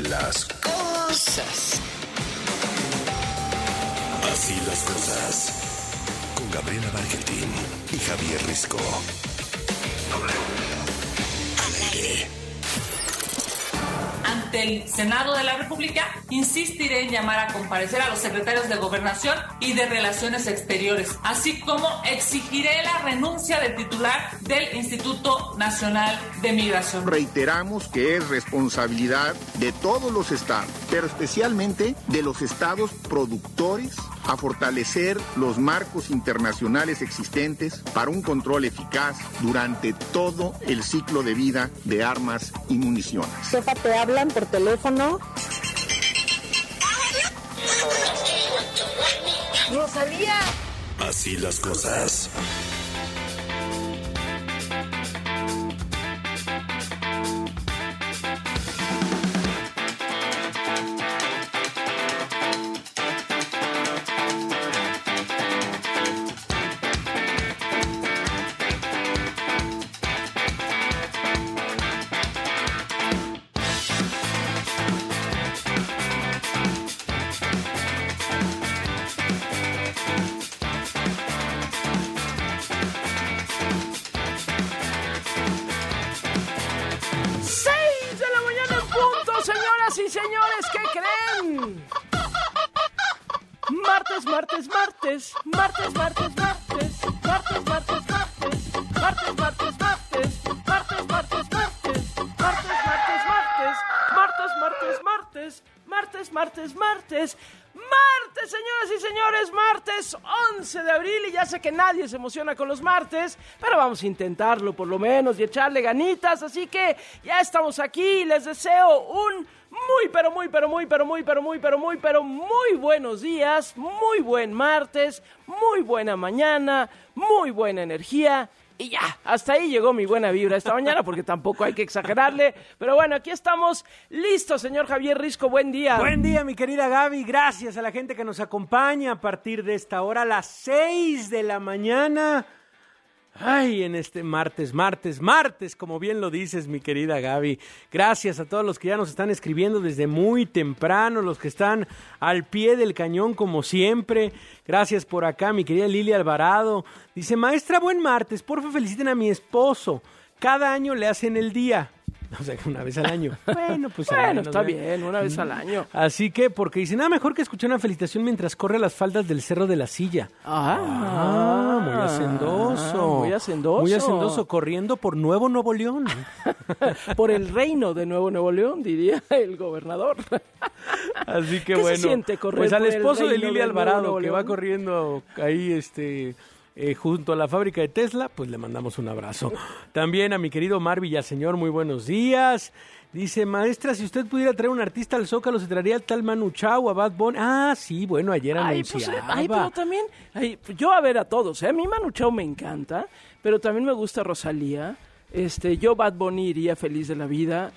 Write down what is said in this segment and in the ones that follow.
las cosas. Así las cosas. Con Gabriela Barquetín y Javier Risco. Al aire. Ante el Senado de la República, insistiré en llamar a comparecer a los secretarios de Gobernación y de Relaciones Exteriores, así como exigiré la renuncia del titular del Instituto Nacional de Migración. Reiteramos que es responsabilidad de todos los estados, pero especialmente de los estados productores, a fortalecer los marcos internacionales existentes para un control eficaz durante todo el ciclo de vida de armas y municiones. Jefa, te hablan por teléfono. ¡Rosalía! Así las cosas. Martes, señoras y señores, martes 11 de abril y ya sé que nadie se emociona con los martes, pero vamos a intentarlo por lo menos y echarle ganitas, así que ya estamos aquí y les deseo un muy buenos días, muy buen martes, muy buena mañana, muy buena energía. Y ya, hasta ahí llegó mi buena vibra esta mañana, porque tampoco hay que exagerarle. Pero bueno, aquí estamos listos, señor Javier Risco, buen día. Buen día, mi querida Gaby, gracias a la gente que nos acompaña a partir de esta hora, a las 6 de la mañana. Ay, en este martes, como bien lo dices, mi querida Gaby. Gracias a todos los que ya nos están escribiendo desde muy temprano, los que están al pie del cañón como siempre. Gracias por acá, mi querida Lili Alvarado. Dice, maestra, buen martes, porfa feliciten a mi esposo. Cada año le hacen el día. O sea, una vez al año. Bueno, pues bueno, está bien, una vez al año. Así que, porque dice, nada mejor que escuchar una felicitación mientras corre las faldas del Cerro de la Silla. Muy hacendoso. Muy hacendoso. Muy hacendoso, corriendo por Nuevo León. Por el reino de Nuevo León, diría el gobernador. Así que ¿Qué bueno. se siente correr pues al por el esposo de reino Lili de Alvarado, Nuevo que León? va corriendo ahí, junto a la fábrica de Tesla, pues le mandamos un abrazo. También a mi querido Mar Villaseñor, muy buenos días. Dice, maestra, si usted pudiera traer un artista al Zócalo, ¿se traería al tal Manu Chao, a Bad Bunny? Ah, sí, bueno, ayer anunciaba. Pero también, yo a ver a todos, a mí Manu Chao me encanta, pero también me gusta Rosalía. Yo Bad Bunny iría feliz de la vida.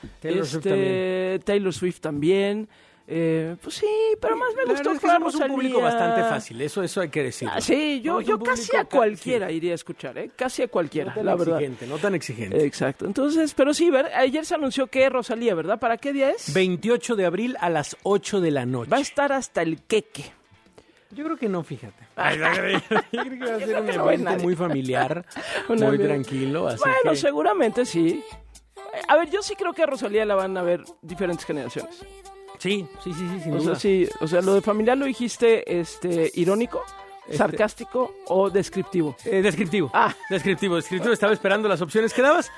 Taylor Swift también. Pues sí, pero más me gustó que somos un público bastante fácil, eso hay que decirlo. Sí, yo casi a cualquiera iría a escuchar, casi a cualquiera, no la verdad. No tan exigente. Exacto, entonces, pero sí, ayer se anunció que Rosalía, ¿verdad? ¿Para qué día es? 28 de abril a las 8 de la noche. Va a estar hasta el queque. Yo creo que no, fíjate. Yo creo que va a ser un evento muy familiar, muy tranquilo. Así que... seguramente sí. A ver, yo sí creo que a Rosalía la van a ver diferentes generaciones. Sí, sin duda. O sea, lo de familiar lo dijiste, irónico, sarcástico o descriptivo. Descriptivo. Descriptivo. Estaba esperando las opciones que dabas.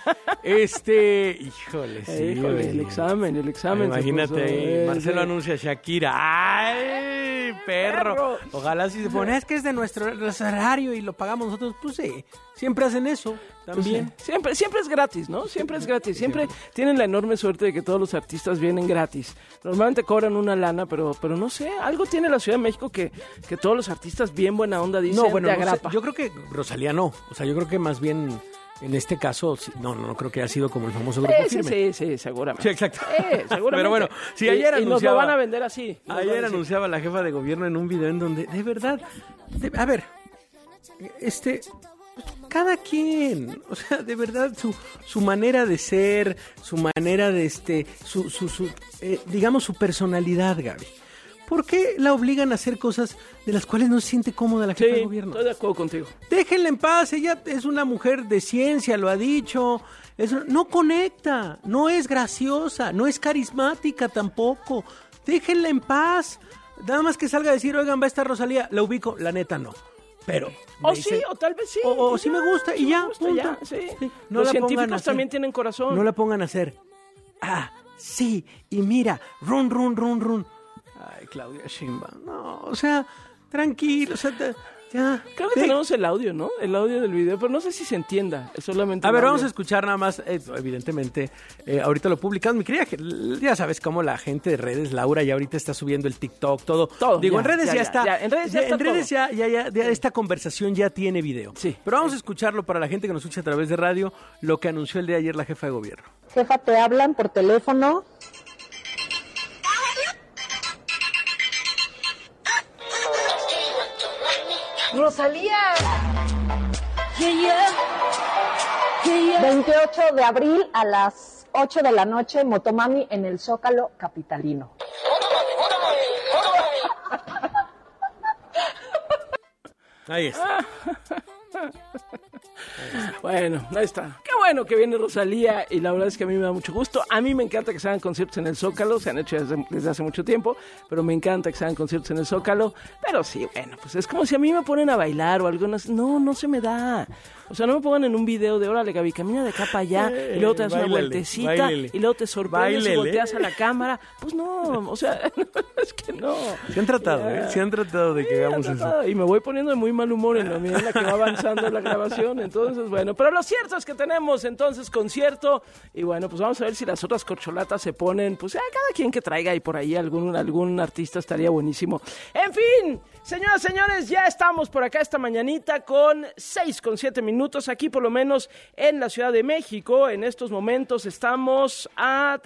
Híjole, sí. Híjole, el examen. Imagínate, Marcelo anuncia a Shakira. ¡Ay, perro! Ojalá si se pone, es que es de nuestro horario y lo pagamos nosotros. Pues sí, siempre hacen eso también. Pues siempre es gratis, ¿no? Siempre es gratis. Siempre tienen la enorme suerte de que todos los artistas vienen gratis. Normalmente cobran una lana, pero no sé, algo tiene la Ciudad de México que todos los artistas bien buena onda dicen de agrapa. Yo creo que Rosalía no. O sea, yo creo que más bien en este caso, no creo que haya sido como el famoso Grupo Firme. Sí, seguramente. Sí, exacto. Seguramente. Pero bueno, si ayer anunciaba... Y nos lo van a vender así. Ayer anunciaba la jefa de gobierno en un video en donde, de verdad, a ver, cada quien, o sea, de verdad, su manera de ser, su manera de digamos, su personalidad, Gaby. ¿Por qué la obligan a hacer cosas de las cuales no se siente cómoda la jefa de gobierno? Estoy de acuerdo contigo. Déjenla en paz, ella es una mujer de ciencia, lo ha dicho. No conecta, no es graciosa, no es carismática tampoco. Déjenla en paz. Nada más que salga a decir, oigan, va a estar Rosalía, la ubico, la neta no. Pero sí, o tal vez sí. O sí me gusta y ya, punto. Ya, sí. Sí. No Los la científicos también tienen corazón. No la pongan a hacer. Sí, y mira, run, run, run, run. Ay, Claudia Sheinbaum, no, o sea, tranquilo, o sea, ya. Creo que tenemos el audio, ¿no? El audio del video, pero no sé si se entienda, es solamente a ver, audio. vamos a escuchar nada más, evidentemente, ahorita lo publicamos, mi querida, ya sabes cómo la gente de redes, Laura, ya ahorita está subiendo el TikTok, todo. Digo, en redes ya está. En redes ya esta conversación ya tiene video. Sí. Pero vamos a escucharlo para la gente que nos escucha a través de radio, lo que anunció el día de ayer la jefa de gobierno. Jefa, te hablan por teléfono. Rosalía. 28 de abril a las 8 de la noche, Motomami en el Zócalo capitalino. Ahí está. Bueno, ahí está. Qué bueno que viene Rosalía y la verdad es que a mí me da mucho gusto. A mí me encanta que se hagan conciertos en el Zócalo, se han hecho desde hace mucho tiempo, pero me encanta que se hagan conciertos en el Zócalo. Pero sí, bueno, pues es como si a mí me ponen a bailar o algo, no se me da. O sea, no me pongan en un video de, órale, Gaby, camina de acá para allá, y luego te das una vueltecita, y luego te sorprendes y volteas a la cámara. Pues no, o sea, es que no. Se han tratado, Se han tratado de que hagamos eso. Y me voy poniendo de muy mal humor en la medida en la que va avanzando la grabación, entonces, bueno. Pero lo cierto es que tenemos, entonces, concierto, y bueno, pues vamos a ver si las otras corcholatas se ponen, pues, cada quien que traiga ahí por ahí algún artista estaría buenísimo. En fin, señoras, señores, ya estamos por acá esta mañanita con 6:07 minutos, aquí por lo menos en la Ciudad de México. En estos momentos estamos a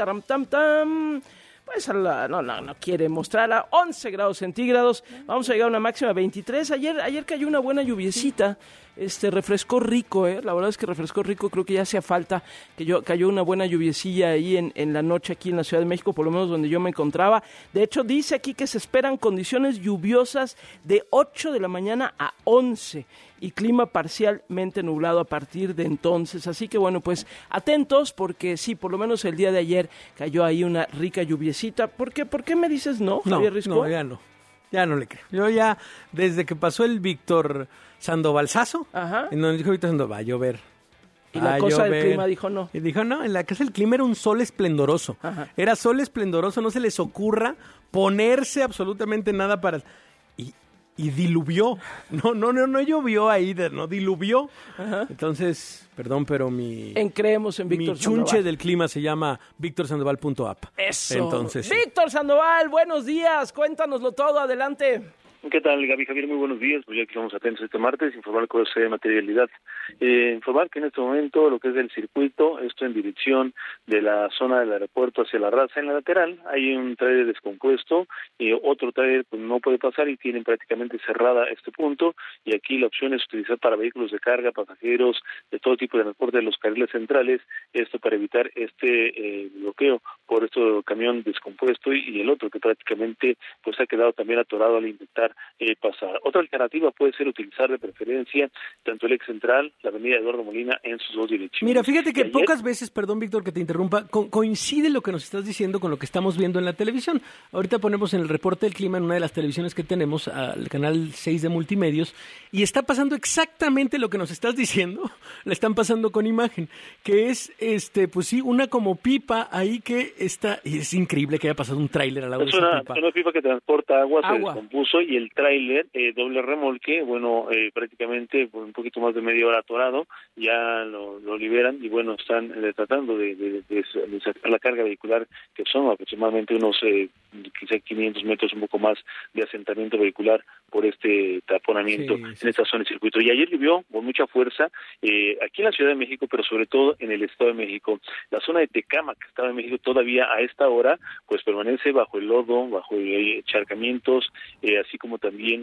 pues no quiere mostrar a 11 grados centígrados. Vamos a llegar a una máxima de 23. Ayer cayó una buena lluviecita. Refrescó rico, la verdad es que refrescó rico, creo que ya hacía falta que cayó una buena lluviecilla ahí en la noche aquí en la Ciudad de México, por lo menos donde yo me encontraba. De hecho, dice aquí que se esperan condiciones lluviosas de 8 de la mañana a 11 y clima parcialmente nublado a partir de entonces. Así que bueno, pues atentos porque sí, por lo menos el día de ayer cayó ahí una rica lluviecita. ¿Por qué me dices no, Javier Risco? No, ya no le creo. Yo ya, desde que pasó el Víctor Sandovalzazo, en donde dijo Víctor Sandoval, va a llover. Y la cosa del clima dijo no. Y dijo no, en la casa del clima era un sol esplendoroso. Ajá. Era sol esplendoroso, no se les ocurra ponerse absolutamente nada para... Y diluvió. No llovió ahí, no diluvió. Ajá. Entonces, perdón, pero creemos en Víctor Sandoval. Mi chunche del clima se llama victorsandoval.app. Eso. Entonces, Víctor Sandoval, buenos días. Cuéntanoslo todo, adelante. ¿Qué tal, Gaby? Javier, muy buenos días. Pues ya que estamos atentos este martes, informar cosas de materialidad. Informar que en este momento lo que es el circuito, esto en dirección de la zona del aeropuerto hacia la Raza, en la lateral, hay un tráiler descompuesto, otro tráiler pues, no puede pasar y tienen prácticamente cerrada este punto, y aquí la opción es utilizar para vehículos de carga, pasajeros, de todo tipo de transporte de los carriles centrales, esto para evitar este bloqueo por este camión descompuesto y el otro que prácticamente pues ha quedado también atorado al intentar pasar. Otra alternativa puede ser utilizar de preferencia tanto el ex central, la avenida Eduardo Molina en sus dos direcciones. Mira, fíjate que pocas veces, perdón Víctor que te interrumpa, coincide lo que nos estás diciendo con lo que estamos viendo en la televisión. Ahorita ponemos en el reporte del clima en una de las televisiones que tenemos, al canal 6 de Multimedios, y está pasando exactamente lo que nos estás diciendo, la están pasando con imagen, que es, pues sí, una como pipa ahí que está, y es increíble que haya pasado un tráiler al lado de esa pipa. Es una pipa que transporta agua, se descompuso y el tráiler, doble remolque, prácticamente por un poquito más de media hora atorado, ya lo liberan y están tratando de sacar la carga vehicular, que son aproximadamente unos quizá 500 metros, un poco más de asentamiento vehicular por este taponamiento en esta zona del circuito. Y ayer llovió con mucha fuerza aquí en la Ciudad de México, pero sobre todo en el Estado de México. La zona de Tecámac, Estado de México, todavía a esta hora pues permanece bajo el lodo, bajo encharcamientos, así como también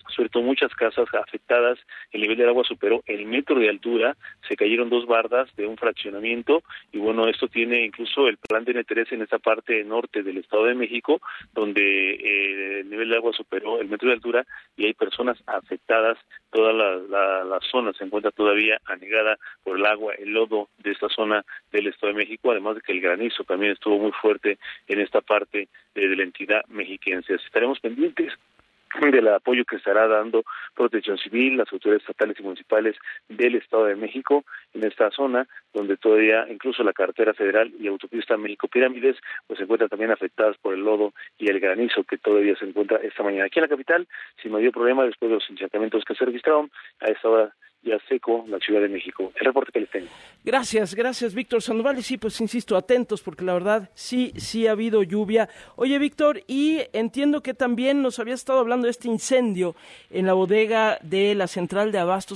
sobre todo muchas casas afectadas, el nivel del agua superó el metro de altura, se cayeron 2 bardas de un fraccionamiento, y bueno, esto tiene incluso el plan de N3 en esta parte norte del Estado de México, donde el nivel de agua superó el metro de altura y hay personas afectadas. Toda la zona se encuentra todavía anegada por el agua, el lodo de esta zona del Estado de México, además de que el granizo también estuvo muy fuerte en esta parte de la entidad mexiquense. Estaremos pendientes del apoyo que estará dando Protección Civil, las autoridades estatales y municipales del Estado de México en esta zona, donde todavía incluso la carretera federal y autopista México-Pirámides pues se encuentran también afectadas por el lodo y el granizo que todavía se encuentra esta mañana. Aquí en la capital, sin mayor problema, después de los encharcamientos que se registraron, a esta hora ya seco la Ciudad de México. El reporte que les tengo. Gracias, Víctor Sandoval. Y sí, pues insisto, atentos, porque la verdad sí ha habido lluvia. Oye, Víctor, y entiendo que también nos habías estado hablando de este incendio en la bodega de la central de abastos,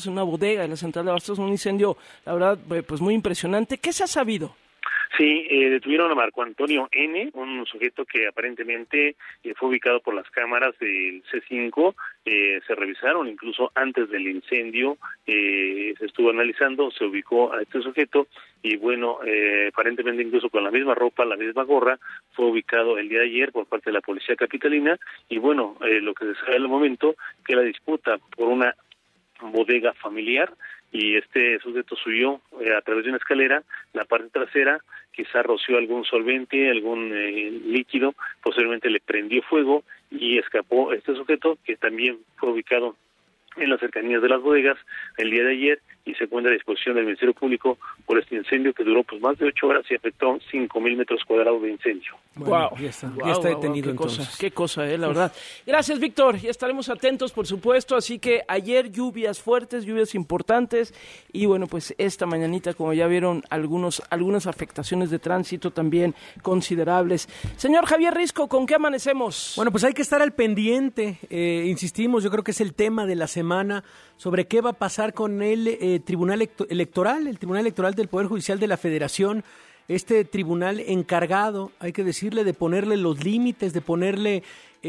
un incendio, la verdad, pues muy impresionante. ¿Qué se ha sabido? Sí, detuvieron a Marco Antonio N., un sujeto que aparentemente fue ubicado por las cámaras del C5, se revisaron incluso antes del incendio, se estuvo analizando, se ubicó a este sujeto y bueno, aparentemente incluso con la misma ropa, la misma gorra, fue ubicado el día de ayer por parte de la policía capitalina y bueno, lo que se sabe al momento, que la disputa por una bodega familiar y este sujeto subió a través de una escalera, la parte trasera, quizá roció algún solvente, algún líquido, posteriormente le prendió fuego y escapó este sujeto que también fue ubicado en las cercanías de las bodegas el día de ayer y se encuentra a disposición del Ministerio Público por este incendio que duró pues más de 8 horas y afectó 5,000 metros cuadrados de incendio. Bueno, ya está detenido entonces. Qué cosa, la verdad. Gracias, Víctor, y estaremos atentos, por supuesto, así que ayer lluvias fuertes, lluvias importantes, y bueno, pues esta mañanita, como ya vieron, algunas afectaciones de tránsito también considerables. Señor Javier Risco, ¿con qué amanecemos? Bueno, pues hay que estar al pendiente, insistimos, yo creo que es el tema de la semana, sobre qué va a pasar con el Tribunal Electoral, el Tribunal Electoral del Poder Judicial de la Federación, este tribunal encargado, hay que decirle, de ponerle los límites, de ponerle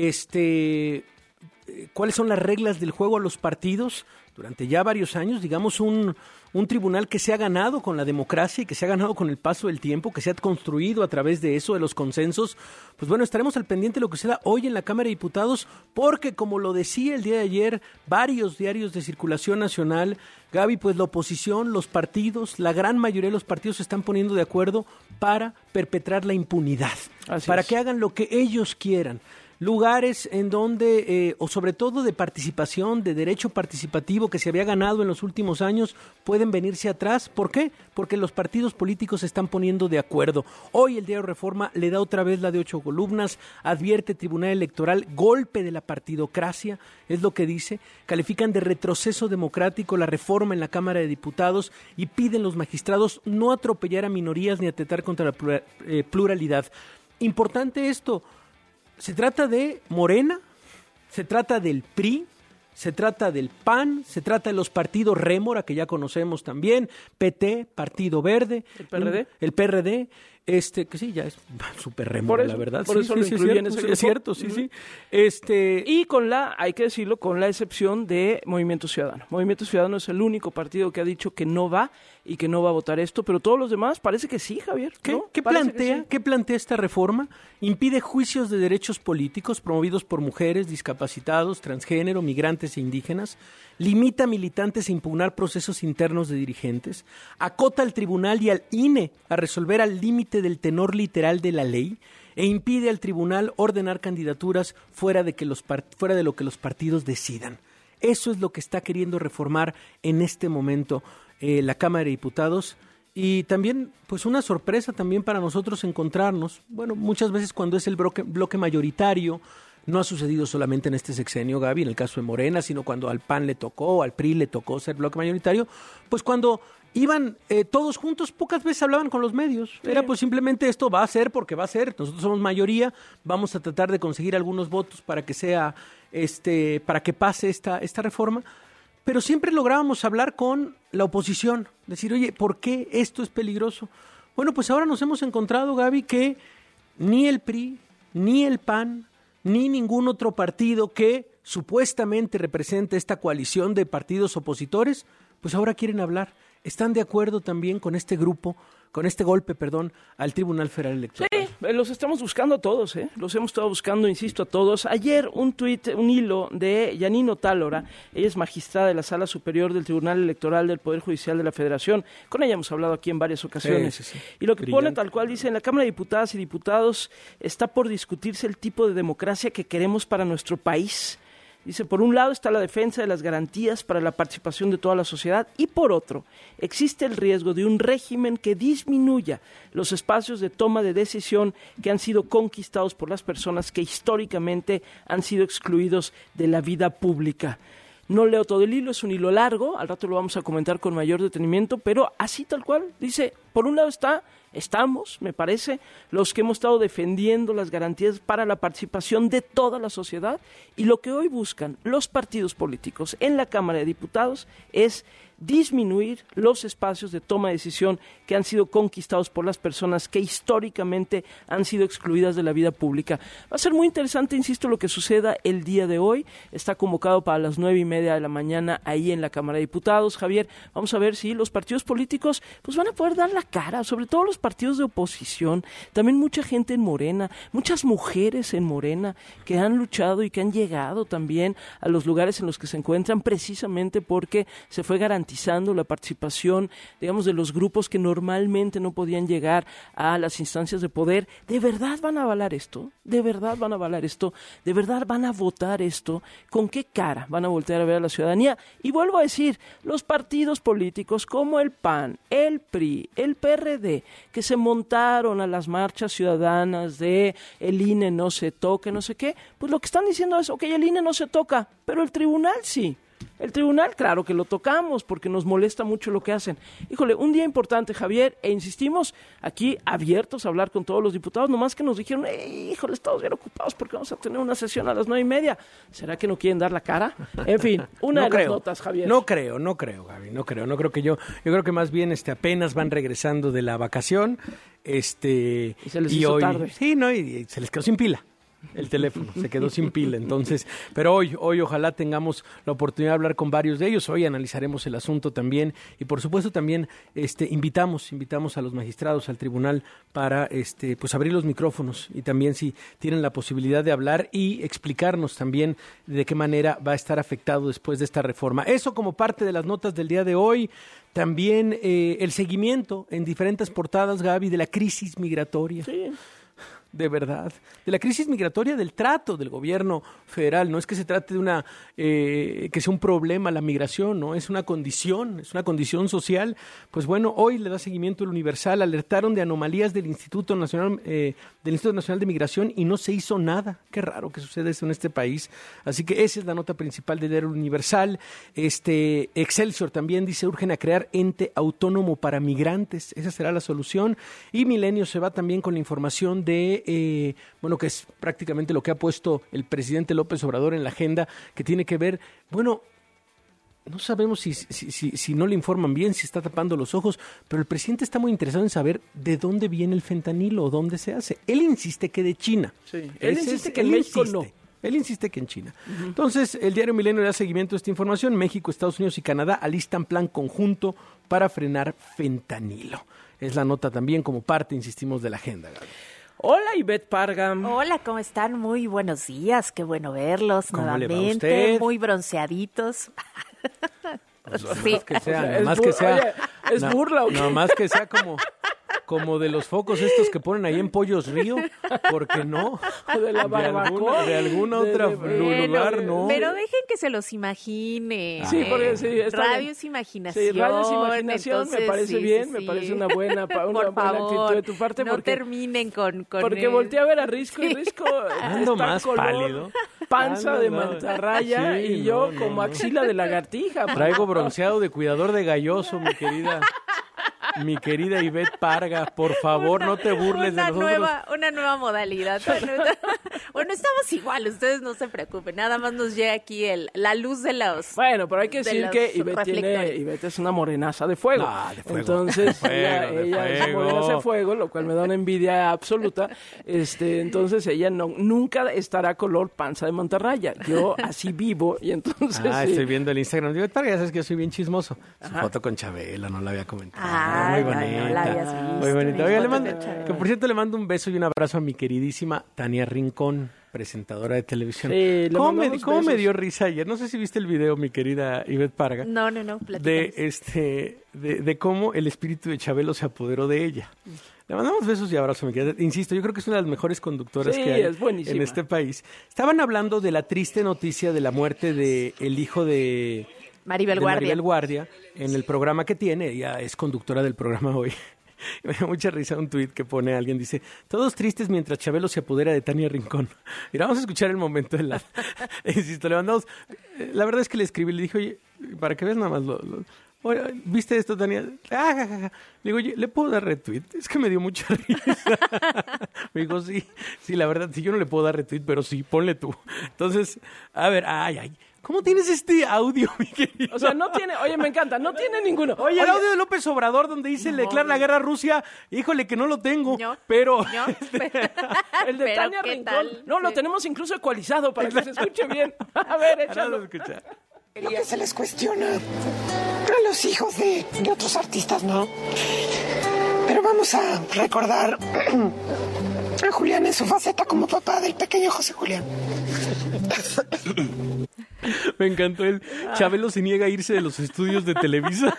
cuáles son las reglas del juego a los partidos durante ya varios años, digamos un tribunal que se ha ganado con la democracia y que se ha ganado con el paso del tiempo, que se ha construido a través de eso, de los consensos. Pues bueno, estaremos al pendiente de lo que será hoy en la Cámara de Diputados, porque como lo decía el día de ayer, varios diarios de circulación nacional, Gaby, pues la oposición, los partidos, la gran mayoría de los partidos se están poniendo de acuerdo para perpetrar la impunidad, para que hagan lo que ellos quieran. Lugares en donde, o sobre todo de participación, de derecho participativo que se había ganado en los últimos años, pueden venirse atrás. ¿Por qué? Porque los partidos políticos se están poniendo de acuerdo. Hoy el diario Reforma le da otra vez la de 8 columnas, advierte Tribunal Electoral, golpe de la partidocracia, es lo que dice, califican de retroceso democrático la reforma en la Cámara de Diputados y piden los magistrados no atropellar a minorías ni atentar contra la pluralidad. Importante esto. Se trata de Morena, se trata del PRI, se trata del PAN, se trata de los partidos rémora, que ya conocemos también, PT, Partido Verde, el PRD, que sí, ya es súper rémora, la verdad. Por eso lo incluyen en ese grupo. Es cierto, sí. Y hay que decirlo, con la excepción de Movimiento Ciudadano. Movimiento Ciudadano es el único partido que ha dicho que no va y que no va a votar esto, pero todos los demás parece que sí, Javier. ¿Qué plantea esta reforma? Impide juicios de derechos políticos promovidos por mujeres, discapacitados, transgénero, migrantes e indígenas, limita a militantes a impugnar procesos internos de dirigentes, acota al tribunal y al INE a resolver al límite del tenor literal de la ley e impide al tribunal ordenar candidaturas fuera de lo que los partidos decidan. Eso es lo que está queriendo reformar en este momento la Cámara de Diputados. Y también, pues una sorpresa también para nosotros encontrarnos, bueno, muchas veces cuando es el bloque mayoritario, no ha sucedido solamente en este sexenio, Gaby, en el caso de Morena, sino cuando al PAN le tocó, al PRI le tocó ser bloque mayoritario, pues cuando iban todos juntos, pocas veces hablaban con los medios. Sí. Era pues simplemente esto va a ser porque va a ser, nosotros somos mayoría, vamos a tratar de conseguir algunos votos para que sea, para que pase esta reforma. Pero siempre lográbamos hablar con la oposición, decir, oye, ¿por qué esto es peligroso? Bueno, pues ahora nos hemos encontrado, Gaby, que ni el PRI, ni el PAN, ni ningún otro partido que supuestamente representa esta coalición de partidos opositores, pues ahora quieren hablar. ¿Están de acuerdo también con este grupo, con este golpe, al Tribunal Federal Electoral? Sí, los estamos buscando a todos, los hemos estado buscando, insisto, a todos. Ayer un hilo de Yanino Tálora, ella es magistrada de la Sala Superior del Tribunal Electoral del Poder Judicial de la Federación, con ella hemos hablado aquí en varias ocasiones, sí. Y lo que pone tal cual dice, en la Cámara de Diputadas y Diputados está por discutirse el tipo de democracia que queremos para nuestro país. Dice, por un lado está la defensa de las garantías para la participación de toda la sociedad y por otro, existe el riesgo de un régimen que disminuya los espacios de toma de decisión que han sido conquistados por las personas que históricamente han sido excluidos de la vida pública. No leo todo el hilo, es un hilo largo, al rato lo vamos a comentar con mayor detenimiento, pero así tal cual, dice, por un lado estamos, me parece, los que hemos estado defendiendo las garantías para la participación de toda la sociedad y lo que hoy buscan los partidos políticos en la Cámara de Diputados es disminuir los espacios de toma de decisión que han sido conquistados por las personas que históricamente han sido excluidas de la vida pública. Va a ser muy interesante, insisto, lo que suceda el día de hoy. Está convocado para las 9:30 de la mañana ahí en la Cámara de Diputados. Javier, vamos a ver si los partidos políticos pues van a poder dar la cara, sobre todo los partidos de oposición, también mucha gente en Morena, muchas mujeres en Morena que han luchado y que han llegado también a los lugares en los que se encuentran precisamente porque se fue garantizando la participación, digamos, de los grupos que normalmente no podían llegar a las instancias de poder. ¿De verdad van a avalar esto? ¿De verdad van a avalar esto? ¿De verdad van a votar esto? ¿Con qué cara van a voltear a ver a la ciudadanía? Y vuelvo a decir, los partidos políticos como el PAN, el PRI, el PRD, que se montaron a las marchas ciudadanas de el INE no se toque, no sé qué, pues lo que están diciendo es, ok, el INE no se toca, pero el tribunal sí. El tribunal, claro que lo tocamos porque nos molesta mucho lo que hacen. Híjole, un día importante, Javier, e insistimos aquí abiertos a hablar con todos los diputados, nomás que nos dijeron, híjole, estamos bien ocupados porque vamos a tener una sesión a las 9:30. ¿Será que no quieren dar la cara? En fin, las notas, Javier. No creo, Gaby, no creo que yo creo que más bien apenas van regresando de la vacación, y se les hizo hoy, tarde. Sí, no, y se les quedó sin pila. El teléfono se quedó sin pila, entonces, pero hoy ojalá tengamos la oportunidad de hablar con varios de ellos. Hoy analizaremos el asunto también y por supuesto también invitamos a los magistrados al tribunal para pues abrir los micrófonos y también si tienen la posibilidad de hablar y explicarnos también de qué manera va a estar afectado después de esta reforma. Eso como parte de las notas del día de hoy. También el seguimiento en diferentes portadas, Gaby, de la crisis migratoria. Sí. De verdad, de la crisis migratoria, del trato del gobierno federal. No es que se trate de que sea un problema la migración, no, es una condición social. Pues bueno, hoy le da seguimiento el Universal, alertaron de anomalías del Instituto Nacional de Migración y no se hizo nada. Qué raro que suceda eso en este país. Así que esa es la nota principal del diario Universal. Excelsior también dice, urgen a crear ente autónomo para migrantes. Esa será la solución. Y Milenio se va también con la información de que es prácticamente lo que ha puesto el presidente López Obrador en la agenda, que tiene que ver, no sabemos si no le informan bien, si está tapando los ojos, pero el presidente está muy interesado en saber de dónde viene el fentanilo o dónde se hace. Él insiste que de China. Sí, él insiste que en México no. Él insiste que en China. Uh-huh. Entonces, el diario Milenio da seguimiento a esta información. México, Estados Unidos y Canadá alistan plan conjunto para frenar fentanilo. Es la nota también como parte, insistimos, de la agenda, Gaby. Hola, Ivette Parga. Hola, ¿cómo están? Muy buenos días, qué bueno verlos ¿Cómo nuevamente, le va a usted? Muy bronceaditos. Pues sí. ¿Es burla o qué? No más que sea como de los focos estos que ponen ahí en Pollos Río, porque no, de la barbacoa, de alguna otra lugar, no. Pero dejen que se los imagine. Sí, porque sí, radio es imaginación. Sí, radio es imaginación, entonces, me parece bien, me parece una buena actitud de tu parte. No terminen con porque volteé a ver a Risco y Risco ando más color, pálido. Panza de mantarraya sí, y yo como axila de lagartija. Traigo bronceado de cuidador de galloso, mi querida Mi querida Ivette Parga, por favor, no te burles de nosotros. Una nueva modalidad. Bueno, estamos igual, ustedes no se preocupen. Nada más nos llega aquí la luz de los. Bueno, pero hay que decir que Ivette es una morenaza de fuego. No, de fuego. Entonces, ella es una morenaza de fuego, lo cual me da una envidia absoluta. Entonces, ella nunca estará color panza de mantarraya. Yo así vivo y entonces. Sí. Estoy viendo el Instagram de Ivette Parga, ya sabes que yo soy bien chismoso. Su foto con Chabela, no la había comentado. Muy bonita. No la habías visto. Muy bonita. Oiga, que por cierto le mando un beso y un abrazo a mi queridísima Tania Rincón, presentadora de televisión. Sí, ¿Cómo me dio risa ayer? No sé si viste el video, mi querida Ivette Parga. No, platícanos. De cómo el espíritu de Chabelo se apoderó de ella. Le mandamos besos y abrazos, mi querida. Insisto, yo creo que es una de las mejores conductoras que hay en este país. Estaban hablando de la triste noticia de la muerte del hijo de Maribel Guardia en el programa que tiene. Ella es conductora del programa hoy. Me da mucha risa un tuit que pone alguien, dice, todos tristes mientras Chabelo se apodera de Tania Rincón. Mira, vamos a escuchar el momento de la... Insisto, le mandamos... La verdad es que le escribí, le dije, oye, para que veas nada más Oye, ¿viste esto, Tania? Le digo, oye, ¿le puedo dar retweet? Es que me dio mucha risa. Me dijo, sí, la verdad, sí, yo no le puedo dar retweet, pero sí, ponle tú. Entonces, a ver, ¿cómo tienes este audio, mi querido? O sea, no tiene, oye, me encanta, no tiene ninguno. Oye, el audio de López Obrador donde dice le declara la guerra a Rusia, híjole que no lo tengo, pero... el de Tania Rincón, lo tenemos incluso ecualizado para que se escuche bien. A ver, échalo. Lo que se les cuestiona a los hijos de otros artistas, ¿no? Pero vamos a recordar a Julián en su faceta como papá del pequeño José Julián. Me encantó el Chabelo se niega a irse de los estudios de Televisa.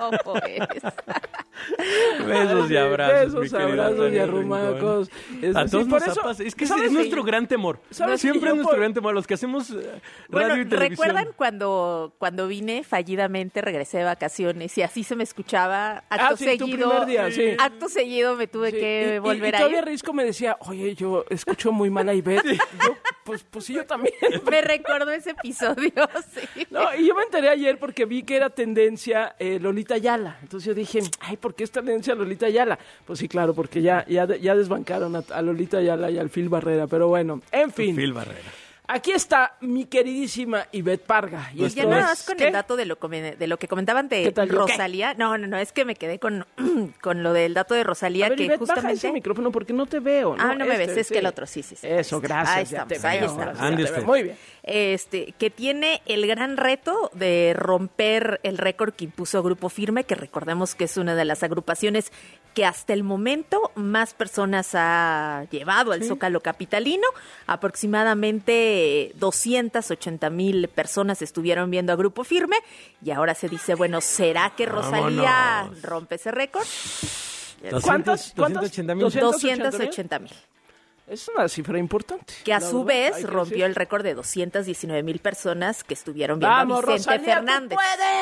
Besos y abrazos. Besos, abrazos y arrumacos. A todos nos pasa. Es que es nuestro gran temor. Siempre es nuestro gran temor. Los que hacemos radio y televisión. ¿Recuerdan cuando vine fallidamente, regresé de vacaciones y así se me escuchaba acto seguido? Tu primer día, sí. Acto seguido me tuve que volver a ir. Y todavía Risco me decía, oye, yo escucho muy mal a Ivette. Yo, pues sí, yo también. Me recuerdo ese episodio, sí. No, y yo me enteré ayer porque vi que era tendencia Lolita Ayala. Entonces yo dije, ¿por qué es tendencia Lolita Ayala? Pues sí, claro, porque ya desbancaron a Lolita Ayala y al Phil Barrera. Pero bueno, en fin. Phil Barrera. Aquí está mi queridísima Ivette Parga. Y ya nada más con el dato de lo que comentaban de Rosalía. No, es que me quedé con lo del dato de Rosalía. A ver, que Ivette, justamente... baja ese micrófono porque no te veo. No me ves, es que el otro sí. Eso, gracias. Ahí estamos. Muy bien. Que tiene el gran reto de romper el récord que impuso Grupo Firme, que recordemos que es una de las agrupaciones que hasta el momento más personas ha llevado al Zócalo capitalino. Aproximadamente 280,000 personas estuvieron viendo a Grupo Firme y ahora se dice, bueno, ¿será que Rosalía rompe ese récord? ¿Cuántas? 280,000. Es una cifra importante. Que a su vez rompió el récord de 219,000 personas que estuvieron viendo a Vicente Rosalía, Fernández.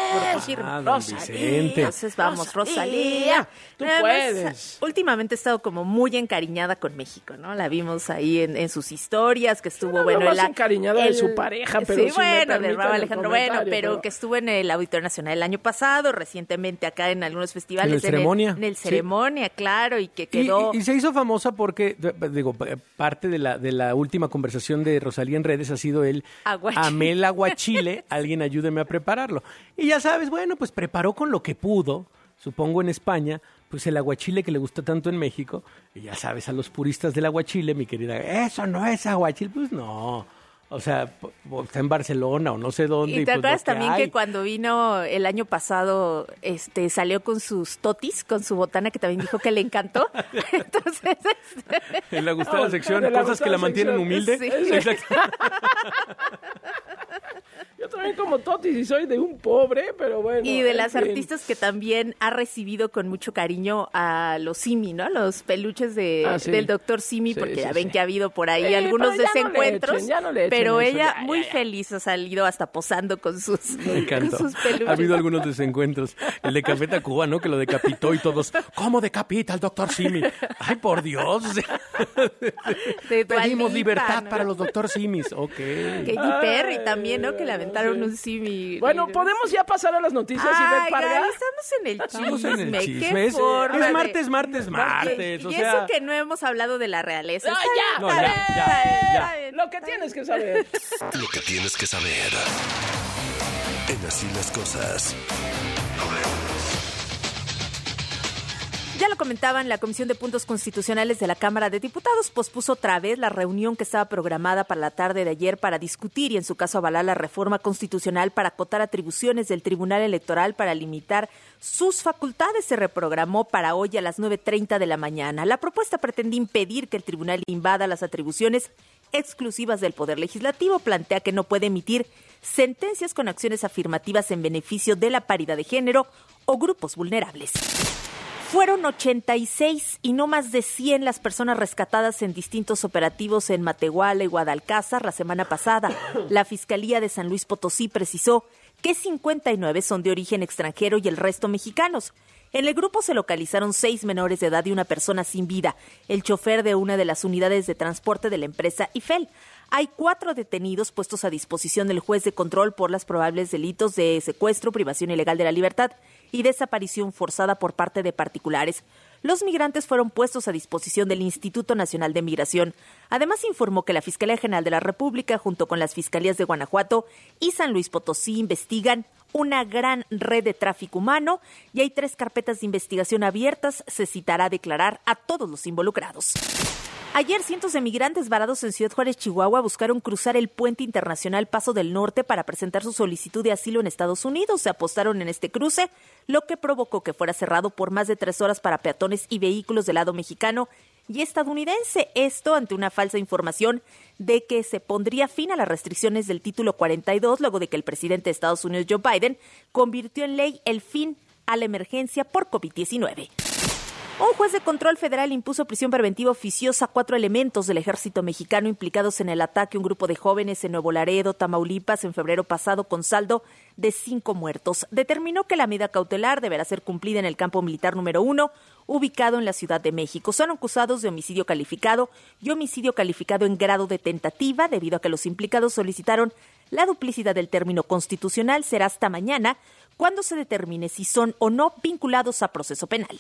Vicente. Entonces vamos, Rosalía. Tú puedes. Últimamente ha estado como muy encariñada con México, ¿no? La vimos ahí en sus historias, que estuvo, más encariñada de su pareja, pero sí, bueno, de Raúl Alejandro, pero que estuvo en el Auditorio Nacional el año pasado, recientemente acá en algunos festivales. En el Ceremonia, claro, y que quedó... Y se hizo famosa porque, parte de la última conversación de Rosalía en redes ha sido el amé el aguachile, alguien ayúdeme a prepararlo. Y ya sabes, bueno, pues preparó con lo que pudo, supongo en España, pues el aguachile que le gusta tanto en México. Y ya sabes, a los puristas del aguachile, mi querida, eso no es aguachile, pues no. O sea, está en Barcelona o no sé dónde. Y te acuerdas también que cuando vino el año pasado, salió con sus totis, con su botana, que también dijo que le encantó. Entonces, en la gustada sección, cosas que la mantienen humilde. Sí. Exacto. Yo también como totis y soy de un pobre, pero bueno. Y de las artistas que también ha recibido con mucho cariño a los Simi, ¿no? Los peluches del Doctor Simi, porque ya ven que ha habido por ahí algunos desencuentros. No le echen, pero ella muy feliz ha salido hasta posando con sus peluches. Ha habido algunos desencuentros. El de Café Tacuba, ¿no? Que lo decapitó y todos, ¿cómo decapita al Doctor Simi? ¡Ay, por Dios! Pedimos libertad para los Doctor Simis. Ok. Katy Perry también, ¿no? Que le aventaron un sí, mi... Bueno, ¿podemos ya pasar a las noticias y ver Parga? Gaby, estamos en el chisme. Es martes. Y eso que no hemos hablado de la realeza. No, ya. Lo que tienes que saber. Lo que tienes que saber. En Así las Cosas. Ya lo comentaban, la Comisión de Puntos Constitucionales de la Cámara de Diputados pospuso otra vez la reunión que estaba programada para la tarde de ayer para discutir y en su caso avalar la reforma constitucional para acotar atribuciones del Tribunal Electoral para limitar sus facultades. Se reprogramó para hoy a las 9:30 de la mañana. La propuesta pretende impedir que el tribunal invada las atribuciones exclusivas del Poder Legislativo. Plantea que no puede emitir sentencias con acciones afirmativas en beneficio de la paridad de género o grupos vulnerables. Fueron 86 y no más de 100 las personas rescatadas en distintos operativos en Matehuala y Guadalcázar la semana pasada. La Fiscalía de San Luis Potosí precisó que 59 son de origen extranjero y el resto mexicanos. En el grupo se localizaron 6 menores de edad y una persona sin vida, el chofer de una de las unidades de transporte de la empresa IFEL. Hay 4 detenidos puestos a disposición del juez de control por los probables delitos de secuestro, privación ilegal de la libertad y desaparición forzada por parte de particulares. Los migrantes fueron puestos a disposición del Instituto Nacional de Migración. Además, informó que la Fiscalía General de la República, junto con las Fiscalías de Guanajuato y San Luis Potosí, investigan una gran red de tráfico humano y hay 3 carpetas de investigación abiertas. Se citará a declarar a todos los involucrados. Ayer, cientos de migrantes varados en Ciudad Juárez, Chihuahua, buscaron cruzar el puente internacional Paso del Norte para presentar su solicitud de asilo en Estados Unidos. Se apostaron en este cruce, lo que provocó que fuera cerrado por más de 3 horas para peatones y vehículos del lado mexicano y estadounidense. Esto ante una falsa información de que se pondría fin a las restricciones del Título 42, luego de que el presidente de Estados Unidos, Joe Biden, convirtió en ley el fin a la emergencia por COVID-19. Un juez de control federal impuso prisión preventiva oficiosa a 4 elementos del ejército mexicano implicados en el ataque a un grupo de jóvenes en Nuevo Laredo, Tamaulipas, en febrero pasado, con saldo de 5 muertos. Determinó que la medida cautelar deberá ser cumplida en el campo militar número 1, ubicado en la Ciudad de México. Son acusados de homicidio calificado y homicidio calificado en grado de tentativa, debido a que los implicados solicitaron la duplicidad del término constitucional. Será hasta mañana cuando se determine si son o no vinculados a proceso penal.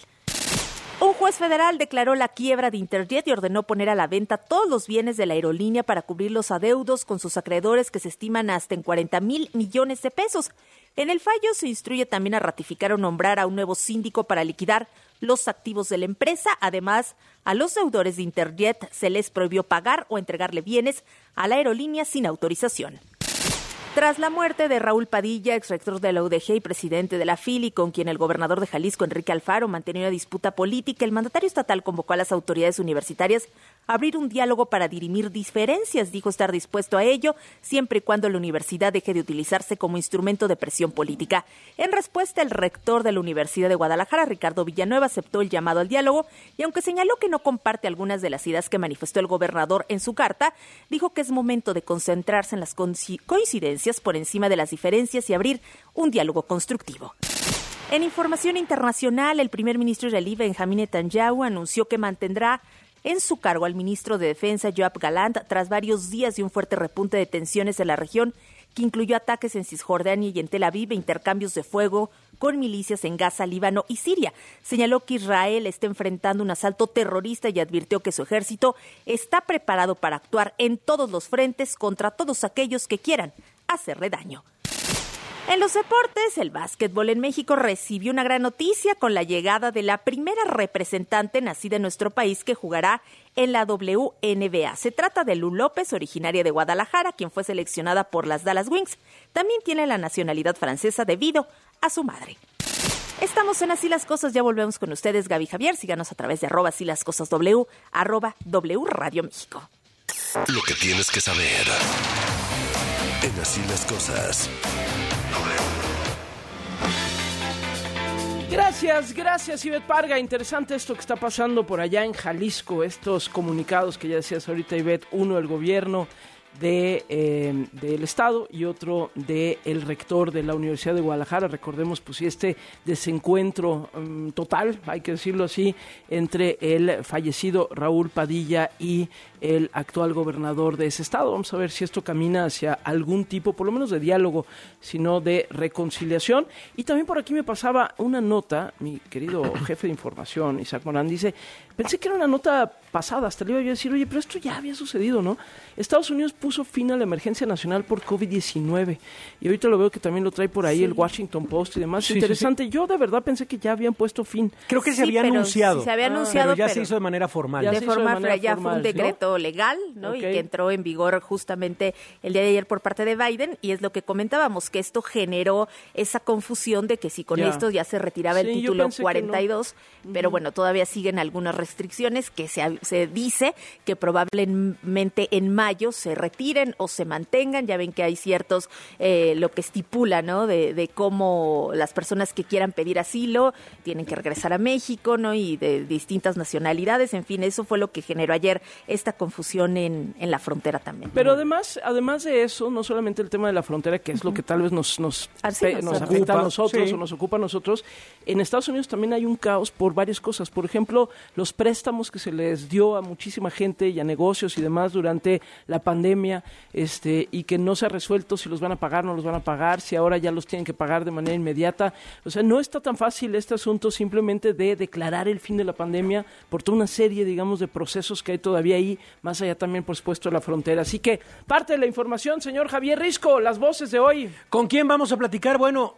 Un juez federal declaró la quiebra de Interjet y ordenó poner a la venta todos los bienes de la aerolínea para cubrir los adeudos con sus acreedores, que se estiman hasta en 40,000 millones de pesos. En el fallo se instruye también a ratificar o nombrar a un nuevo síndico para liquidar los activos de la empresa. Además, a los deudores de Interjet se les prohibió pagar o entregarle bienes a la aerolínea sin autorización. Tras la muerte de Raúl Padilla, exrector de la UDG y presidente de la FIL, con quien el gobernador de Jalisco, Enrique Alfaro, mantenía una disputa política, el mandatario estatal convocó a las autoridades universitarias a abrir un diálogo para dirimir diferencias. Dijo estar dispuesto a ello, siempre y cuando la universidad deje de utilizarse como instrumento de presión política. En respuesta, el rector de la Universidad de Guadalajara, Ricardo Villanueva, aceptó el llamado al diálogo y, aunque señaló que no comparte algunas de las ideas que manifestó el gobernador en su carta, dijo que es momento de concentrarse en las coincidencias por encima de las diferencias y abrir un diálogo constructivo. En información internacional, el primer ministro israelí Benjamín Netanyahu anunció que mantendrá en su cargo al ministro de Defensa Yoav Gallant tras varios días de un fuerte repunte de tensiones en la región, que incluyó ataques en Cisjordania y en Tel Aviv e intercambios de fuego con milicias en Gaza, Líbano y Siria. Señaló que Israel está enfrentando un asalto terrorista y advirtió que su ejército está preparado para actuar en todos los frentes contra todos aquellos que quieran hacerle daño. En los deportes, el básquetbol en México recibió una gran noticia con la llegada de la primera representante nacida en nuestro país que jugará en la WNBA. Se trata de Lu López, originaria de Guadalajara, quien fue seleccionada por las Dallas Wings. También tiene la nacionalidad francesa debido a su madre. Estamos en Así las Cosas, ya volvemos con ustedes, Gaby Javier. Síganos a través de @asílascosasw, @W Radio México. Lo que tienes que saber en Así las Cosas. Gracias, Ivette Parga. Interesante esto que está pasando por allá en Jalisco, estos comunicados que ya decías ahorita, Ivette. Uno, el gobierno del Estado y otro del rector de la Universidad de Guadalajara. Recordemos, pues, este desencuentro total, hay que decirlo así, entre el fallecido Raúl Padilla y el actual gobernador de ese estado. Vamos a ver si esto camina hacia algún tipo, por lo menos de diálogo, sino de reconciliación. Y también por aquí me pasaba una nota, mi querido jefe de información, Isaac Morán, dice, pensé que era una nota pasada, hasta le iba yo a decir, oye, pero esto ya había sucedido, ¿no? Estados Unidos puso fin a la emergencia nacional por COVID-19 y ahorita lo veo que también lo trae por ahí el Washington Post y demás. Sí, interesante, sí. Yo de verdad pensé que ya habían puesto fin. Creo que se había anunciado. Sí, se había anunciado, pero ya se hizo de manera formal. Ya fue un decreto legal, ¿no? Okay. Y que entró en vigor justamente el día de ayer por parte de Biden, y es lo que comentábamos, que esto generó esa confusión de que si con esto ya se retiraba el título 42, no. Pero bueno, todavía siguen algunas restricciones que se dice que probablemente en mayo se retiren o se mantengan. Ya ven que hay ciertos, lo que estipula, ¿no? De cómo las personas que quieran pedir asilo tienen que regresar a México, ¿no? Y de distintas nacionalidades, en fin, eso fue lo que generó ayer esta confusión en la frontera también. Pero además de eso, no solamente el tema de la frontera, que es lo que tal vez nos afecta a nosotros, sí, o nos ocupa a nosotros, en Estados Unidos también hay un caos por varias cosas. Por ejemplo, los préstamos que se les dio a muchísima gente y a negocios y demás durante la pandemia, y que no se ha resuelto si los van a pagar, no los van a pagar, si ahora ya los tienen que pagar de manera inmediata. O sea, no está tan fácil este asunto simplemente de declarar el fin de la pandemia por toda una serie, digamos, de procesos que hay todavía ahí, más allá también, por supuesto, de la frontera. Así que parte de la información, señor Javier Risco, las voces de hoy. ¿Con quién vamos a platicar? Bueno,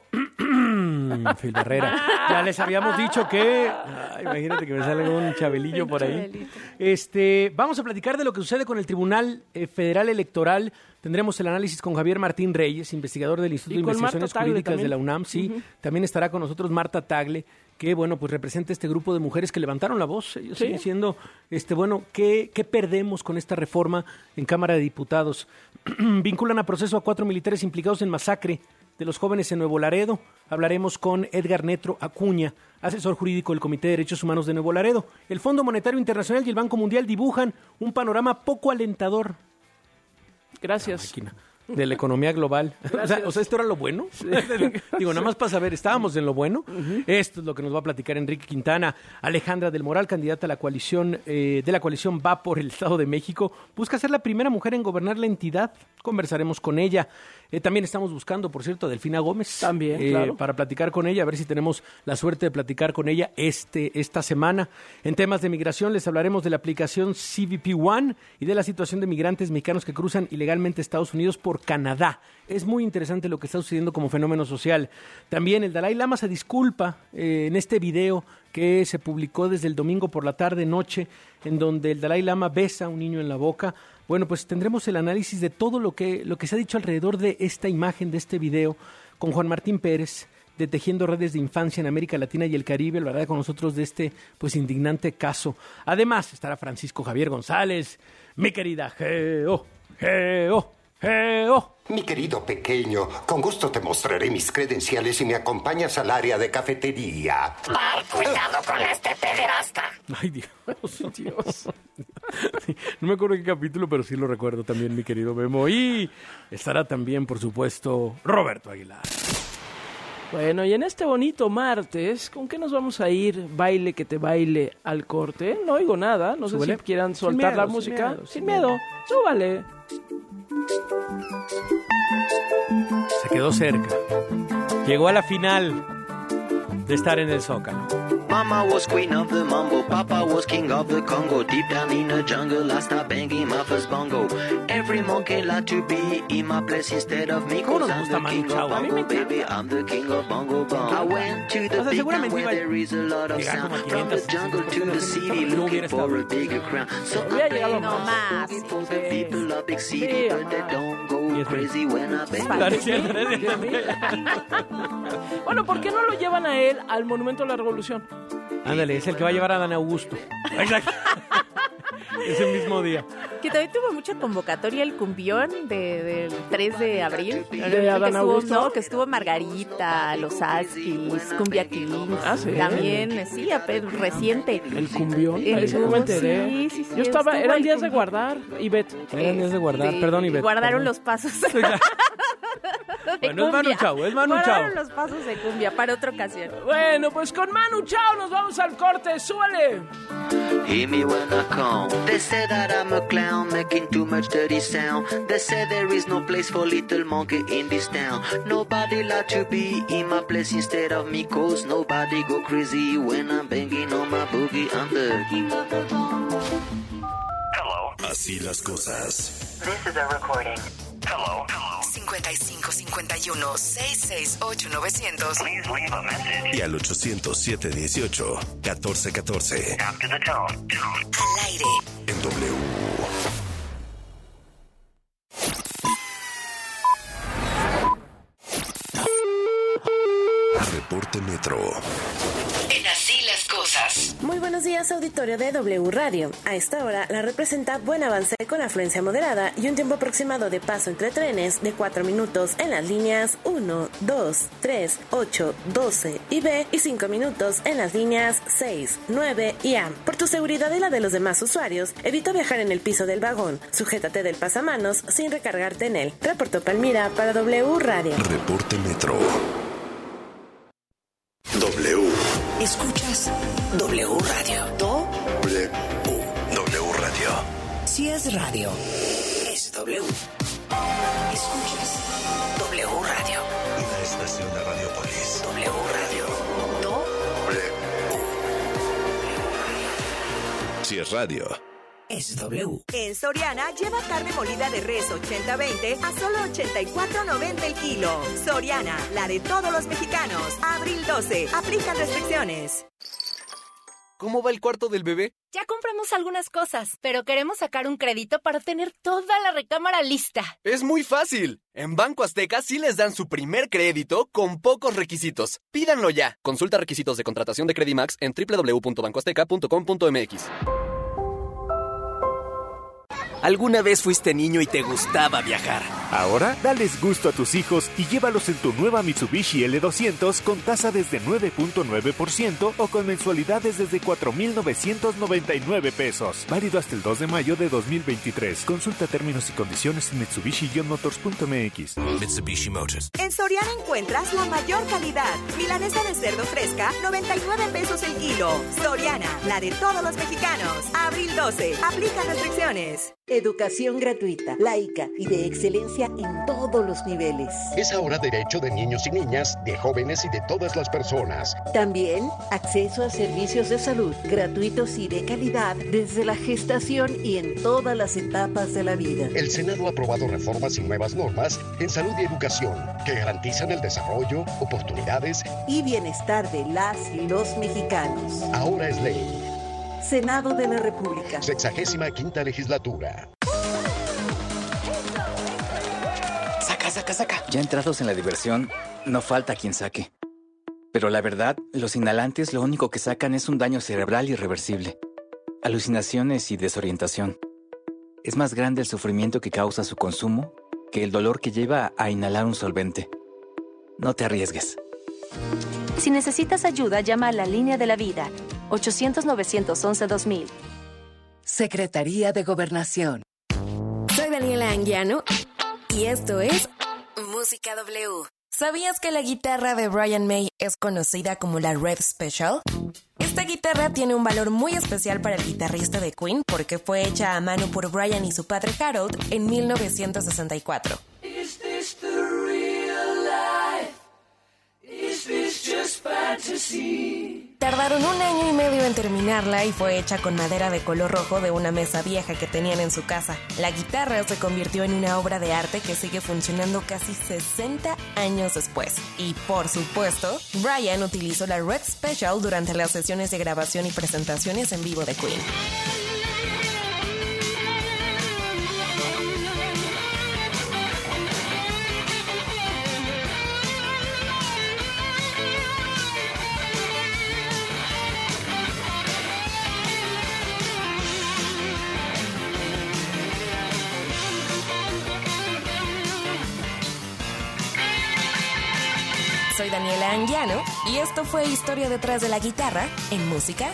Phil Barrera. Ya les habíamos dicho que... imagínate que me sale un chabelillo por ahí. Vamos a platicar de lo que sucede con el Tribunal Federal Electoral. Tendremos el análisis con Javier Martín Reyes, investigador del Instituto de Investigaciones Jurídicas de la UNAM. Sí, también estará con nosotros Marta Tagle, que, bueno, pues representa este grupo de mujeres que levantaron la voz. Ellos siguen diciendo, ¿qué perdemos con esta reforma en Cámara de Diputados? Vinculan a proceso a 4 militares implicados en masacre de los jóvenes en Nuevo Laredo. Hablaremos con Edgar Netro Acuña, asesor jurídico del Comité de Derechos Humanos de Nuevo Laredo. El Fondo Monetario Internacional y el Banco Mundial dibujan un panorama poco alentador. Gracias. De la economía global. O sea, ¿esto era lo bueno? Sí. Digo, nada más para saber, ¿estábamos en lo bueno? Esto es lo que nos va a platicar Enrique Quintana. Alejandra del Moral, candidata a la coalición de la coalición Va por el Estado de México, busca ser la primera mujer en gobernar la entidad. Conversaremos con ella. También estamos buscando, por cierto, a Delfina Gómez. También, claro. Para platicar con ella, a ver si tenemos la suerte de platicar con ella esta semana. En temas de migración les hablaremos de la aplicación CBP One y de la situación de migrantes mexicanos que cruzan ilegalmente Estados Unidos por Canadá. Es muy interesante lo que está sucediendo como fenómeno social. También el Dalai Lama se disculpa en este video que se publicó desde el domingo por la tarde-noche, en donde el Dalai Lama besa a un niño en la boca. Bueno, pues tendremos el análisis de todo lo que se ha dicho alrededor de esta imagen, de este video, con Juan Martín Pérez, de Tejiendo Redes de Infancia en América Latina y el Caribe, la verdad, con nosotros de este pues indignante caso. Además, estará Francisco Javier González, mi querida Geo. Mi querido pequeño, con gusto te mostraré mis credenciales si me acompañas al área de cafetería. Cuidado con este pederasta. Ay, Dios. No me acuerdo qué capítulo, pero sí lo recuerdo también, mi querido Memo. Y estará también, por supuesto, Roberto Aguilar. Bueno, y en este bonito martes, ¿con qué nos vamos a ir? Baile que te baile al corte. No oigo nada, no sé si quieran soltar la música. Sin miedo, súbale. Se quedó cerca. Llegó a la final de estar en el Zócalo. Mama was queen of the mambo, Papa was king of the Congo. Deep down in the jungle, I start banging my first bongo. Every monkey like to be in my place instead of me. Cause I'm the king of bongo, baby, I'm the king of bongo bongo. I went to the big town where there is a lot of sound. From the jungle to the city, looking for a bigger crown. So I play my song for the people of big city, but they don't go crazy when I bang. Bueno, ¿por qué no lo llevan a él al Monumento a la Revolución? Ándale, es el que va a llevar a Dan Augusto. Exacto. ese mismo día. Que también tuvo mucha convocatoria el cumbión del 3 de abril. ¿De Adán Augusto? No, que estuvo Margarita, Los Askis, Cumbia Kings. Ah, ¿sí? También, sí, reciente. ¿El cumbión? Eso no me enteré. Sí, Yo estaba, eran días de cumbión. guardar, Ivette. Eran días de guardar, Sí, perdón, Ivette. Guardaron perdón. los pasos. Bueno, es Manu Chao, Guardaron los pasos de cumbia para otra ocasión. Bueno, pues con Manu Chao nos vamos al corte. ¡Súbale! Hear me when I come. They say that I'm a clown, making too much dirty sound. They say there is no place for little monkey in this town. Nobody like to be in my place instead of me, cause nobody go crazy when I'm banging on my boogie. I'm the king of the ball. Así las cosas. This is a recording. Hello. 5551-668-900. Please leave a message. Y al 800-718-1414. After the tone. Al aire. En W. Reporte Metro. En Así las cosas. Muy buenos días, auditorio de W Radio. A esta hora, la red presenta buen avance con afluencia moderada y un tiempo aproximado de paso entre trenes de 4 minutos en las líneas 1, 2, 3, 8, 12 y B y 5 minutos en las líneas 6, 9 y A. Por tu seguridad y la de los demás usuarios, evita viajar en el piso del vagón. Sujétate del pasamanos sin recargarte en él. Reportó Palmira para W Radio. Reporte Metro. W. Escuchas W Radio. W. W Radio. Si es radio, es W. Escuchas W Radio. Una estación de Radiopolis. W Radio. W. Si es radio, Es W. En Soriana, lleva carne molida de res 80-20 a solo 84.90 el kilo. Soriana, la de todos los mexicanos. Abril 12. Aplican restricciones. ¿Cómo va el cuarto del bebé? Ya compramos algunas cosas, pero queremos sacar un crédito para tener toda la recámara lista. Es muy fácil. En Banco Azteca sí les dan su primer crédito con pocos requisitos. Pídanlo ya. Consulta requisitos de contratación de Credimax en www.bancoazteca.com.mx. ¿Alguna vez fuiste niño y te gustaba viajar? Ahora, dales gusto a tus hijos y llévalos en tu nueva Mitsubishi L200 con tasa desde 9.9% o con mensualidades desde 4,999 pesos. Válido hasta el 2 de mayo de 2023. Consulta términos y condiciones en Mitsubishi-motors.mx. Mitsubishi Motors. En Soriana encuentras la mayor calidad. Milanesa de cerdo fresca, 99 pesos el kilo. Soriana, la de todos los mexicanos. Abril 12. Aplican restricciones. Educación gratuita, laica y de excelencia en todos los niveles. Es ahora derecho de niños y niñas, de jóvenes y de todas las personas. También acceso a servicios de salud gratuitos y de calidad desde la gestación y en todas las etapas de la vida. El Senado ha aprobado reformas y nuevas normas en salud y educación que garantizan el desarrollo, oportunidades y bienestar de las y los mexicanos. Ahora es ley. Senado de la República. 65ª legislatura. Saca. Ya entrados en la diversión, no falta quien saque. Pero la verdad, los inhalantes lo único que sacan es un daño cerebral irreversible. Alucinaciones y desorientación. Es más grande el sufrimiento que causa su consumo que el dolor que lleva a inhalar un solvente. No te arriesgues. Si necesitas ayuda, llama a la Línea de la Vida, 800-911-2000. Secretaría de Gobernación. Soy Daniela Anguiano y esto es Música W. ¿Sabías que la guitarra de Brian May es conocida como la Red Special? Esta guitarra tiene un valor muy especial para el guitarrista de Queen porque fue hecha a mano por Brian y su padre Harold en 1964. Is this the real life? Is this just fantasy? Tardaron 1 año y medio en terminarla y fue hecha con madera de color rojo de una mesa vieja que tenían en su casa. La guitarra se convirtió en una obra de arte que sigue funcionando casi 60 años después. Y por supuesto, Brian utilizó la Red Special durante las sesiones de grabación y presentaciones en vivo de Queen. Soy Daniela Anguiano y esto fue Historia detrás de la guitarra en Música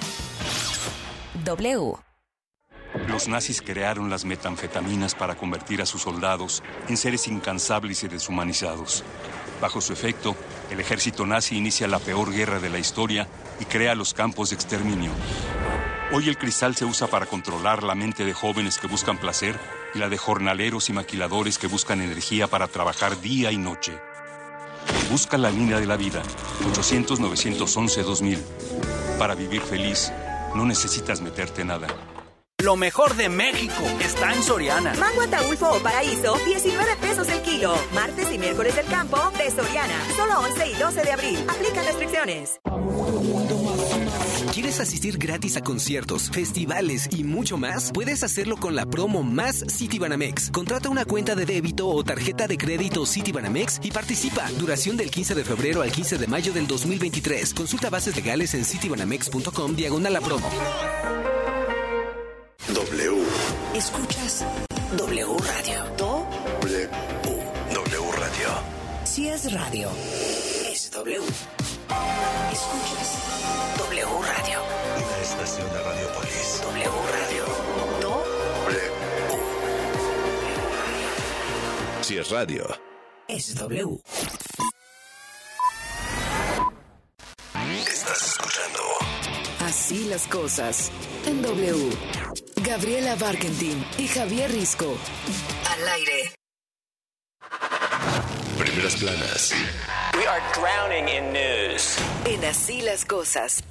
W. Los nazis crearon las metanfetaminas para convertir a sus soldados en seres incansables y deshumanizados. Bajo su efecto, el ejército nazi inicia la peor guerra de la historia y crea los campos de exterminio. Hoy el cristal se usa para controlar la mente de jóvenes que buscan placer y la de jornaleros y maquiladores que buscan energía para trabajar día y noche. Busca la línea de la vida, 800-911-2000. Para vivir feliz, no necesitas meterte nada. Lo mejor de México está en Soriana. Mango Ataulfo o Paraíso, 19 pesos el kilo. Martes y miércoles del campo de Soriana. Solo 11 y 12 de abril. Aplican restricciones. ¿Quieres asistir gratis a conciertos, festivales y mucho más? Puedes hacerlo con la promo Más Citibanamex. Contrata una cuenta de débito o tarjeta de crédito Citibanamex y participa. Duración del 15 de febrero al 15 de mayo del 2023. Consulta bases legales en citibanamex.com/promo. W. Escuchas W Radio. W Radio. Si es radio, es W. Escuchas W Radio. Una estación de Radiopolis. W Radio. Si es radio, es W. Estás escuchando Así las cosas en W. Gabriela Barkentin y Javier Risco. Al aire. Primeras planas. We are drowning in news. En Así las cosas.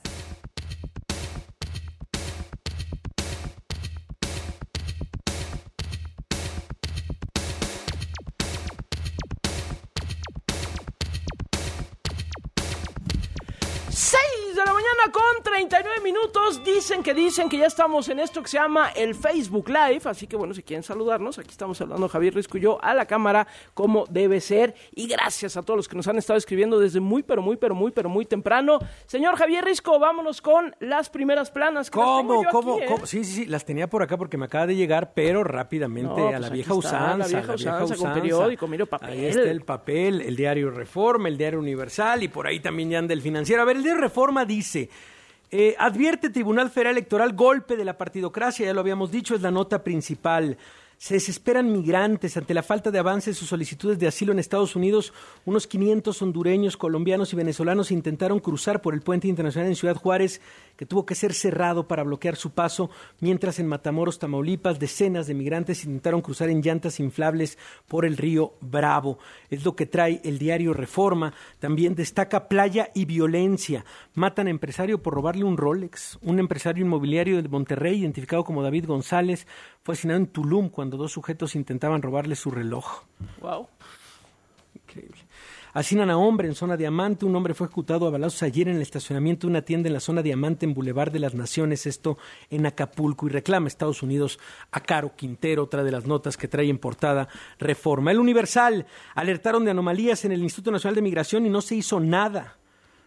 De la mañana con 39 minutos. Dicen que ya estamos en esto que se llama el Facebook Live. Así que bueno, si quieren saludarnos, aquí estamos hablando Javier Risco y yo a la cámara como debe ser. Y gracias a todos los que nos han estado escribiendo desde muy temprano. Señor Javier Risco, vámonos con las primeras planas. ¿Cómo? Aquí, Sí, las tenía por acá porque me acaba de llegar, pero rápidamente a la vieja usanza. La vieja usanza con periódico, miro papel. Ahí está el papel, el diario Reforma, el diario Universal y por ahí también ya anda el Financiero. A ver, el diario Reforma dice, advierte Tribunal Federal Electoral golpe de la partidocracia, ya lo habíamos dicho, es la nota principal. Se desesperan migrantes ante la falta de avance de sus solicitudes de asilo en Estados Unidos. Unos 500 hondureños, colombianos y venezolanos intentaron cruzar por el puente internacional en Ciudad Juárez, que tuvo que ser cerrado para bloquear su paso, mientras en Matamoros, Tamaulipas, decenas de migrantes intentaron cruzar en llantas inflables por el río Bravo. Es lo que trae el diario Reforma. También destaca playa y violencia. Matan a empresario por robarle un Rolex. Un empresario inmobiliario de Monterrey, identificado como David González, fue asesinado en Tulum cuando dos sujetos intentaban robarle su reloj. Wow. Increíble. Asesinan a hombre en zona Diamante. Un hombre fue ejecutado a balazos ayer en el estacionamiento de una tienda en la zona Diamante en Boulevard de las Naciones, esto en Acapulco, y reclama Estados Unidos a Caro Quintero, otra de las notas que trae en portada Reforma. El Universal, alertaron de anomalías en el Instituto Nacional de Migración y no se hizo nada.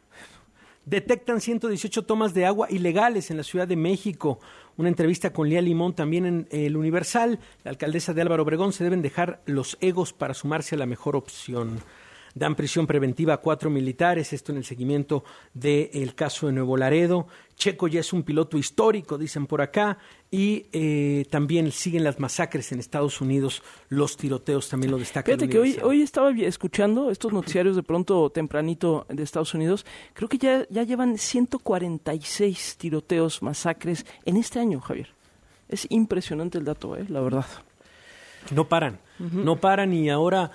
Detectan 118 tomas de agua ilegales en la Ciudad de México. Una entrevista con Lía Limón también en el Universal. La alcaldesa de Álvaro Obregón: se deben dejar los egos para sumarse a la mejor opción. Dan prisión preventiva a 4 militares, esto en el seguimiento del caso de Nuevo Laredo. Checo ya es un piloto histórico, dicen por acá, y también siguen las masacres en Estados Unidos, los tiroteos también lo destacan. Fíjate que hoy estaba escuchando estos noticiarios de pronto tempranito de Estados Unidos. Creo que ya llevan 146 tiroteos, masacres en este año, Javier. Es impresionante el dato, la verdad. No paran, no paran, y ahora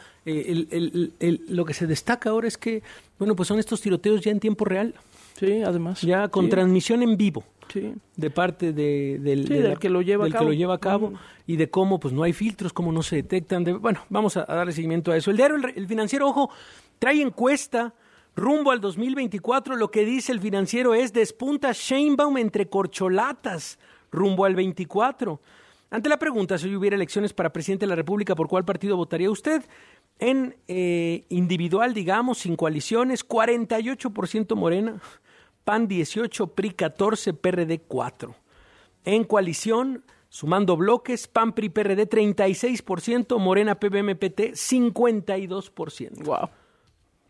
lo que se destaca ahora es que, bueno, pues son estos tiroteos ya en tiempo real. Sí, además. Ya con transmisión en vivo. Sí. De parte del que lo lleva a cabo, y de cómo pues no hay filtros, cómo no se detectan. Bueno, vamos a darle seguimiento a eso. El diario El Financiero, ojo, trae encuesta rumbo al 2024. Lo que dice El Financiero es: despunta Sheinbaum entre corcholatas rumbo al 24. Ante la pregunta si hoy hubiera elecciones para presidente de la República, ¿por cuál partido votaría usted? En individual, digamos, sin coaliciones, 48% Morena, PAN 18%, PRI 14%, PRD 4%. En coalición, sumando bloques, PAN, PRI, PRD 36%, Morena, PBM, PT 52%. Wow.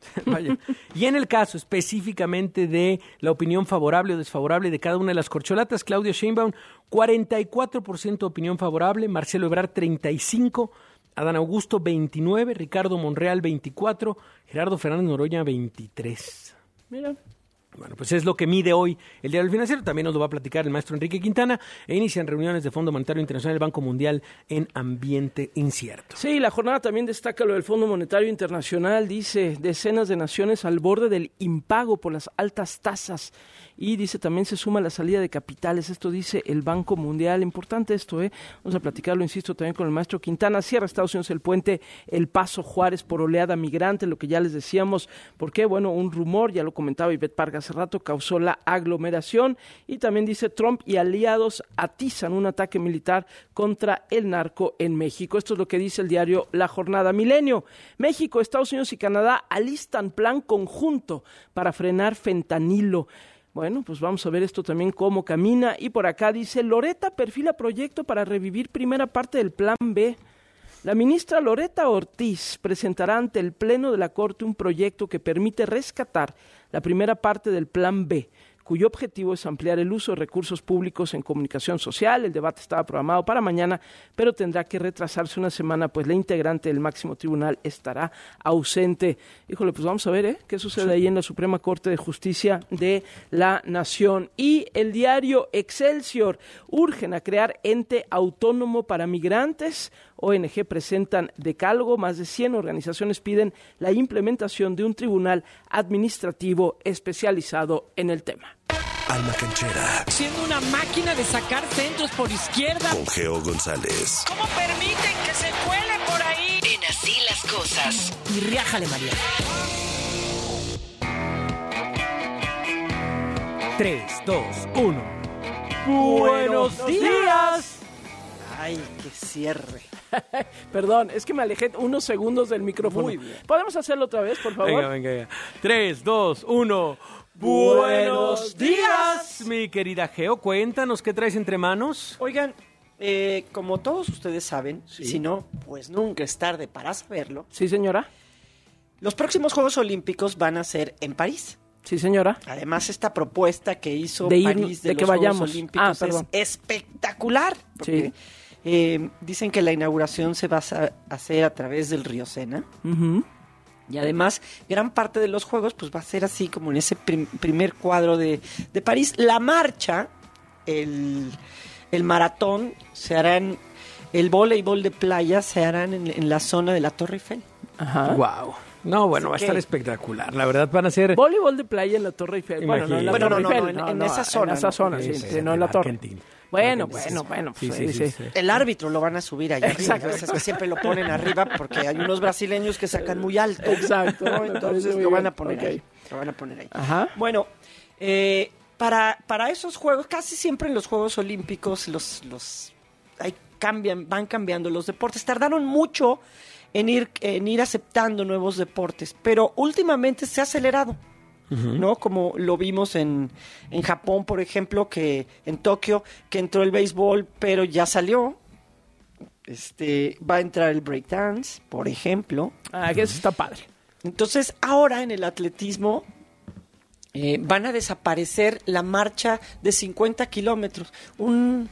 Vaya. Y en el caso específicamente de la opinión favorable o desfavorable de cada una de las corcholatas, Claudia Sheinbaum, 44% opinión favorable, Marcelo Ebrard, 35%, Adán Augusto, 29%, Ricardo Monreal, 24%, Gerardo Fernández Noroña, 23%. Mira. Bueno, pues es lo que mide hoy el Diario del Financiero. También nos lo va a platicar el maestro Enrique Quintana. E inician reuniones de Fondo Monetario Internacional y el Banco Mundial en ambiente incierto. Sí, la jornada también destaca lo del Fondo Monetario Internacional. Dice, decenas de naciones al borde del impago por las altas tasas. Y dice, también se suma la salida de capitales. Esto dice el Banco Mundial. Importante esto, ¿eh? Vamos a platicarlo, insisto, también con el maestro Quintana. Cierra Estados Unidos el puente El Paso Juárez por oleada migrante, lo que ya les decíamos. ¿Por qué? Bueno, un rumor, ya lo comentaba Ivette Parga hace rato, causó la aglomeración. Y también dice, Trump y aliados atizan un ataque militar contra el narco en México. Esto es lo que dice el diario La Jornada. Milenio, México, Estados Unidos y Canadá alistan plan conjunto para frenar fentanilo. Bueno, pues vamos a ver esto también cómo camina. Y por acá dice, Loreta perfila proyecto para revivir primera parte del Plan B. La ministra Loreta Ortiz presentará ante el Pleno de la Corte un proyecto que permite rescatar la primera parte del Plan B, cuyo objetivo es ampliar el uso de recursos públicos en comunicación social. El debate estaba programado para mañana, pero tendrá que retrasarse una semana, pues la integrante del máximo tribunal estará ausente. Híjole, pues vamos a ver qué sucede ahí en la Suprema Corte de Justicia de la Nación. Y el diario Excelsior, urgen a crear ente autónomo para migrantes. ONG presentan decálogo, más de 100 organizaciones piden la implementación de un tribunal administrativo especializado en el tema. Alma Canchera. Siendo una máquina de sacar centros por izquierda. Con Geo González. ¿Cómo permiten que se cuele por ahí? En Así las Cosas. Y riájale, María. 3, 2, 1. ¡Buenos días! Ay, qué cierre. Perdón, es que me alejé unos segundos del micrófono. Muy bien. ¿Podemos hacerlo otra vez, por favor? Venga. 3, 2, 1. ¡Buenos días! Mi querida Geo, cuéntanos qué traes entre manos. Oigan, como todos ustedes saben, Sí. si no, pues nunca es tarde para saberlo. Sí, señora. Los próximos Juegos Olímpicos van a ser en París. Sí, señora. Además, esta propuesta que hizo De ir- París de de los que Juegos vayamos. Olímpicos es Perdón. espectacular. Porque, dicen que la inauguración se va a hacer a través del río Sena. Ujú. Y además, gran parte de los juegos pues va a ser así como en ese primer cuadro de París. La marcha, el maratón, se harán, el voleibol de playa se harán en la zona de la Torre Eiffel. Ajá. Wow. No, bueno, va a estar espectacular. La verdad van a ser... Voleibol de playa en la Torre Eiffel. Bueno, no en la Bueno, Torre no, Eiffel. en esa zona. En esa zona, sí, no en la Torre. Bueno, pues Sí, ahí sí. El árbitro lo van a subir allá. Exacto. Arriba. Es que siempre lo ponen arriba porque hay unos brasileños que sacan muy alto. Exacto. ¿no? Entonces lo van a poner Ok. ahí. Lo van a poner ahí. Ajá. Bueno, para esos juegos, casi siempre en los Juegos Olímpicos van cambiando los deportes. Tardaron mucho en ir aceptando nuevos deportes, pero últimamente se ha acelerado. ¿No? Como lo vimos en Japón, por ejemplo, que en Tokio, que entró el béisbol, pero ya salió. Va a entrar el breakdance, por ejemplo. Que eso está padre. Entonces, ahora en el atletismo van a desaparecer la marcha de 50 kilómetros. Un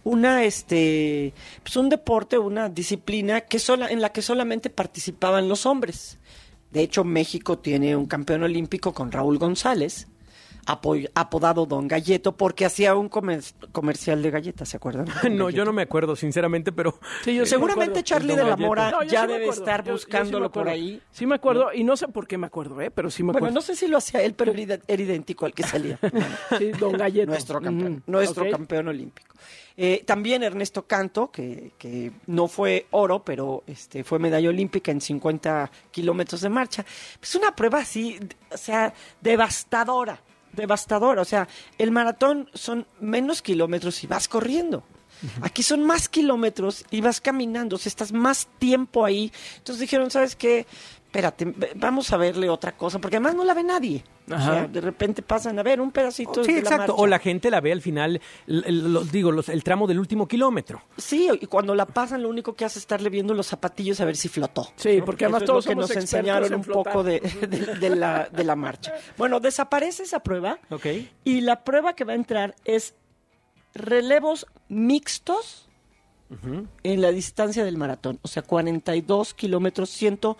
deporte, una disciplina en la que solamente participaban los hombres. De hecho, México tiene un campeón olímpico con Raúl González, apodado Don Galleto, porque hacía un comercial de galletas, ¿se acuerdan? No, yo no me acuerdo, sinceramente, pero... Sí, yo seguramente Charlie de la Mora No, yo ya sí me debe acuerdo. estar Yo buscándolo sí me acuerdo. por ahí. Sí me acuerdo, y no sé por qué me acuerdo, pero sí me acuerdo. Bueno, no sé si lo hacía él, pero era idéntico al que salía. Sí, Don Galleto. Nuestro campeón olímpico. También Ernesto Canto, que no fue oro, pero fue medalla olímpica en 50 kilómetros de marcha. Es una prueba así, o sea, devastadora. O sea, el maratón son menos kilómetros y vas corriendo. Aquí son más kilómetros y vas caminando, o sea, estás más tiempo ahí. Entonces dijeron, ¿sabes qué? Espérate, vamos a verle otra cosa, porque además no la ve nadie. Ajá. O sea, de repente pasan a ver un pedacito Sí, de exacto. la marcha. O la gente la ve al final, el tramo del último kilómetro. Sí, y cuando la pasan lo único que hace es estarle viendo los zapatillos a ver si flotó. Sí, porque además eso todos es lo que somos nos expertos enseñaron en un flotar. poco de la marcha. Bueno, desaparece esa prueba Ok. y la prueba que va a entrar es relevos mixtos en la distancia del maratón, o sea, 42 kilómetros,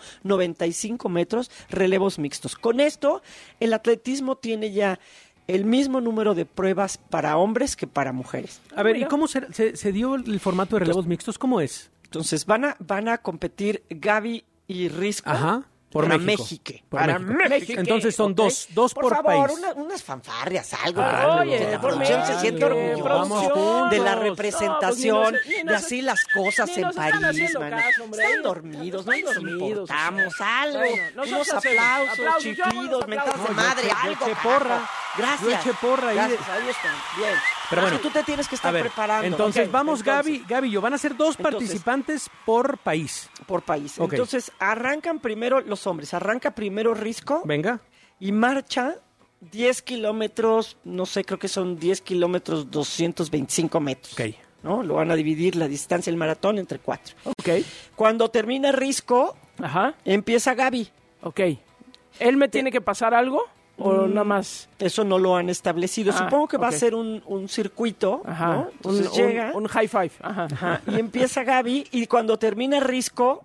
195 metros, relevos mixtos. Con esto, el atletismo tiene ya el mismo número de pruebas para hombres que para mujeres. A ver, ¿y cómo se dio el formato de relevos mixtos? ¿Cómo es? Entonces, van a competir Gaby y Risco. Ajá. Por para México. México. Por Para México. México. Entonces son Ok. dos por favor, país. unas fanfarrias, algo. Oye, que la por producción se México, siente orgullosa producción. de la No, pues representación, ni de nos- así las cosas ni en nos están París, haciendo mano. caso, hombre. Están dormidos, no nos importamos, algo. Bueno, Unos nosotros hacemos aplausos, aplausos, chiflidos, yo mentadas de aplausos. madre, Yo algo. eché carajo. porra. Gracias. Yo eché porra ahí de- Gracias, ahí están. Bien. Pero bueno, tú te tienes que a estar ver, preparando. Entonces, Ok, vamos, entonces, Gaby y yo. Van a ser dos Entonces- participantes por país. por país. Ok. Entonces, arrancan primero los hombres. Arranca primero Risco. Venga. Y marcha 10 kilómetros, no sé, creo que son 10 kilómetros 225 metros. Ok. ¿No? Lo van a dividir la distancia del maratón entre 4. Ok. Cuando termina Risco, Ajá. empieza Gaby. Ok. ¿Él me tiene que pasar algo? ¿O nada más? Eso no lo han establecido. Ah, Supongo que va a ok. ser un circuito, Ajá. ¿no? Entonces llega Un high five. Ajá. ajá, y empieza Gaby y cuando termina Risco,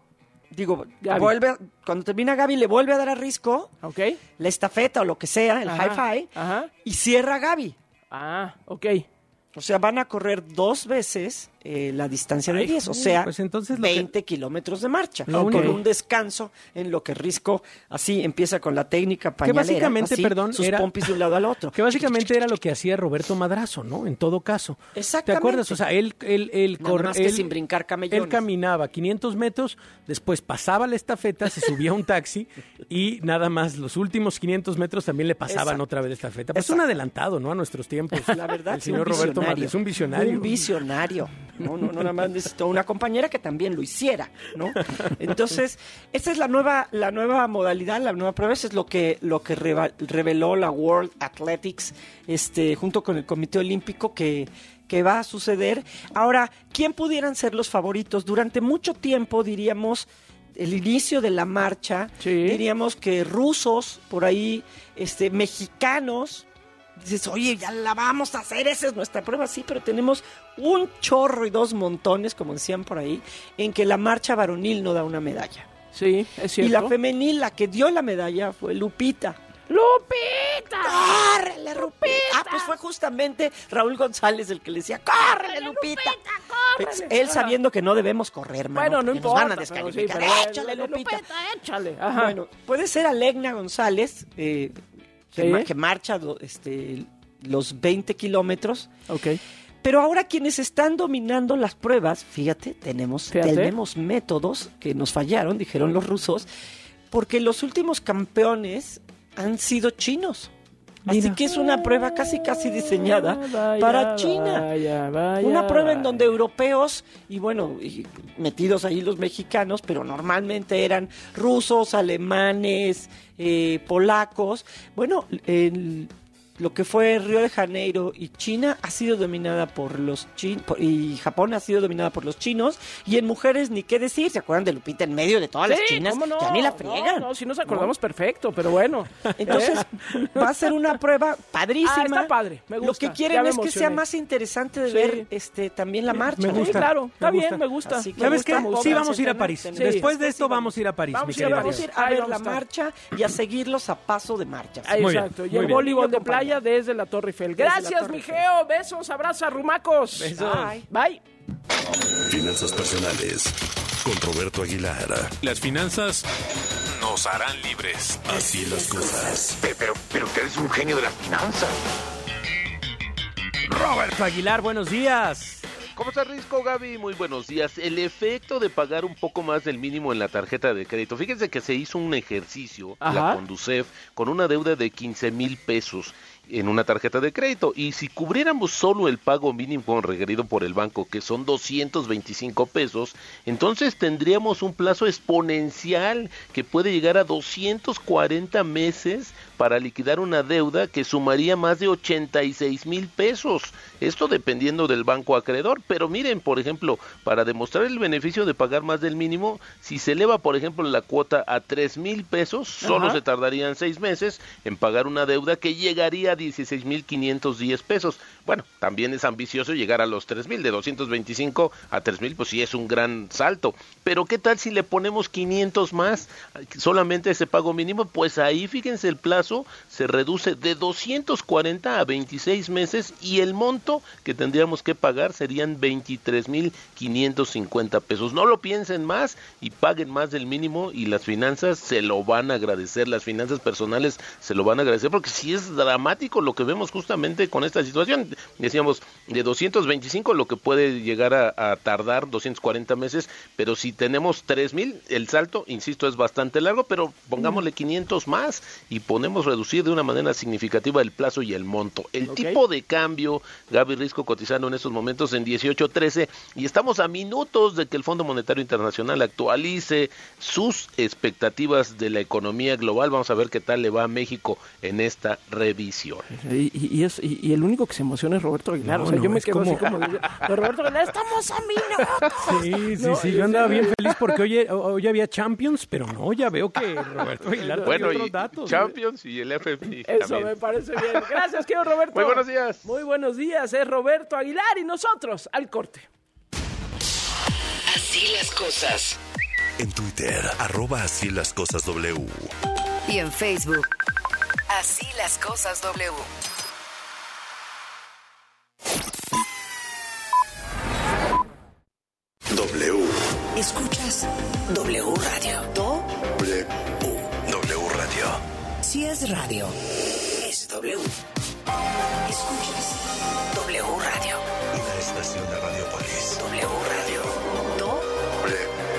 Gaby. cuando termina Gaby le vuelve a dar a Risco Ok. la estafeta o lo que sea, el Ajá. high five, Ajá. y cierra Gaby. Ah, ok. O sea, van a correr 2 veces la distancia de 10, o sea, pues entonces 20 kilómetros de marcha, Lo con único- un descanso en lo que Risco así empieza con la técnica Que pañalera, básicamente, así, perdón, sus era- pompis de un lado al otro. Que básicamente era lo que hacía Roberto Madrazo, ¿no? En todo caso. Exactamente. ¿Te acuerdas? O sea, él Nada más que sin brincar camellones. Él caminaba 500 metros, después pasaba la estafeta, se subía a un taxi y nada más los últimos 500 metros también le pasaban Exacto. otra vez la estafeta. Pues Exacto. un adelantado, ¿no? A nuestros tiempos. La verdad, el sí, señor un Roberto visionario. Madrazo, un visionario. Un visionario. No, nada más necesitó una compañera que también lo hiciera, ¿no? Entonces, esta es la nueva modalidad, la nueva prueba. Eso es lo que reveló la World Athletics, junto con el Comité Olímpico que va a suceder. Ahora, ¿quién pudieran ser los favoritos? Durante mucho tiempo, diríamos, el inicio de la marcha, diríamos que rusos, por ahí, mexicanos. Dices, oye, ya la vamos a hacer, esa es nuestra prueba, sí, pero tenemos un chorro y 2 montones, como decían por ahí, en que la marcha varonil no da una medalla. Sí, es cierto. Y la femenil, la que dio la medalla fue Lupita. ¡Lupita! ¡Córrele, Lupita! Ah, pues fue justamente Raúl González el que le decía, ¡córrele, Lupita! Pues, él sabiendo que no debemos correr, mano, Bueno, no porque importa. nos van a descalificar. pero sí, pero ¡Échale, Lupita! Échale. Ajá. Bueno, puede ser Alegna González, Sí. que marcha los 20 kilómetros. Ok. Pero ahora quienes están dominando las pruebas, fíjate, tenemos métodos que nos fallaron, dijeron los rusos, porque los últimos campeones han sido chinos. Así que es una prueba casi diseñada para China. Una prueba en donde europeos, y bueno, y metidos ahí los mexicanos, pero normalmente eran rusos, alemanes, polacos. Bueno, lo que fue Río de Janeiro y China ha sido dominada por los chinos, y Japón ha sido dominada por los chinos, y en mujeres ni qué decir, ¿se acuerdan de Lupita en medio de todas las chinas? ¿cómo no? Ya ni la friegan. No, si nos acordamos perfecto, pero bueno. Entonces, va a ser una prueba padrísima. Ah, está padre, me gusta. Lo que Ya quieren me es que sea emocioné. más interesante de Sí. ver también la marcha. Me ¿no? gusta. Sí, claro, está Me bien, gusta. me gusta. Así que ¿Sabes qué? estamos- Sí, vamos a ir a París. Sí, Después de esto vamos a ir a París, Vamos mi a ir a querida Vamos a ir Gabriela. a Ahí ver vamos la a estar. marcha y a seguirlos a paso de marcha. Ahí, Muy bien, exacto. Y muy el bien. voleibol de Acompaña. playa desde la Torre Eiffel. Desde la Gracias, Torre mi Eiffel. Geo. Besos, abrazos, arrumacos. Besos. Bye. Finanzas personales con Roberto Aguilar. Las finanzas nos harán libres. Así las cosas. Pero usted es un genio de las finanzas. Roberto Aguilar, buenos días. ¿Cómo está, Risco, Gaby? Muy buenos días. El efecto de pagar un poco más del mínimo en la tarjeta de crédito. Fíjense que se hizo un ejercicio, Ajá. la Conducef, con una deuda de 15,000 pesos. en una tarjeta de crédito. Y si cubriéramos solo el pago mínimo requerido por el banco, que son 225 pesos, entonces tendríamos un plazo exponencial que puede llegar a 240 meses para liquidar una deuda que sumaría más de 86,000 pesos. Esto dependiendo del banco acreedor. Pero miren, por ejemplo, para demostrar el beneficio de pagar más del mínimo, si se eleva, por ejemplo, la cuota a 3,000 pesos, solo se tardarían 6 meses en pagar una deuda que llegaría a 16,510 pesos. Bueno, también es ambicioso llegar a los 3,000, de 225 a 3,000, pues sí es un gran salto. Pero ¿qué tal si le ponemos 500 más, solamente ese pago mínimo? Pues ahí fíjense, el plazo se reduce de 240 a 26 meses y el monto que tendríamos que pagar serían 23,550 pesos. No lo piensen más y paguen más del mínimo, y las finanzas se lo van a agradecer, las finanzas personales se lo van a agradecer, porque sí es dramático lo que vemos justamente con esta situación. Decíamos, de 225 lo que puede llegar a tardar 240 meses, pero si tenemos 3,000, el salto, insisto, es bastante largo, pero pongámosle 500 más y podemos reducir de una manera significativa el plazo y el monto. El tipo de cambio, Gaby Risco, cotizando en estos momentos en 18.13, y estamos a minutos de que el Fondo Monetario Internacional actualice sus expectativas de la economía global. Vamos a ver qué tal le va a México en esta revisión. Y el único que se emociona es Roberto Aguilar. No, o sea, yo me quedo como... así como de Roberto Aguilar, ¡estamos a minutos! Sí, yo andaba bien feliz porque hoy había Champions, pero no, ya veo que Roberto Aguilar tiene otros datos. Champions y el FMI Eso también. me parece bien. Gracias, querido Roberto. Muy buenos días. Muy buenos días, es Roberto Aguilar y nosotros al corte. Así las cosas. En Twitter, @así las cosas W. Y en Facebook, Así las cosas W. W. Escuchas W Radio. W. W Radio. Si es radio, es W. Escuchas W Radio. Una estación de Radiopolis. W Radio. W.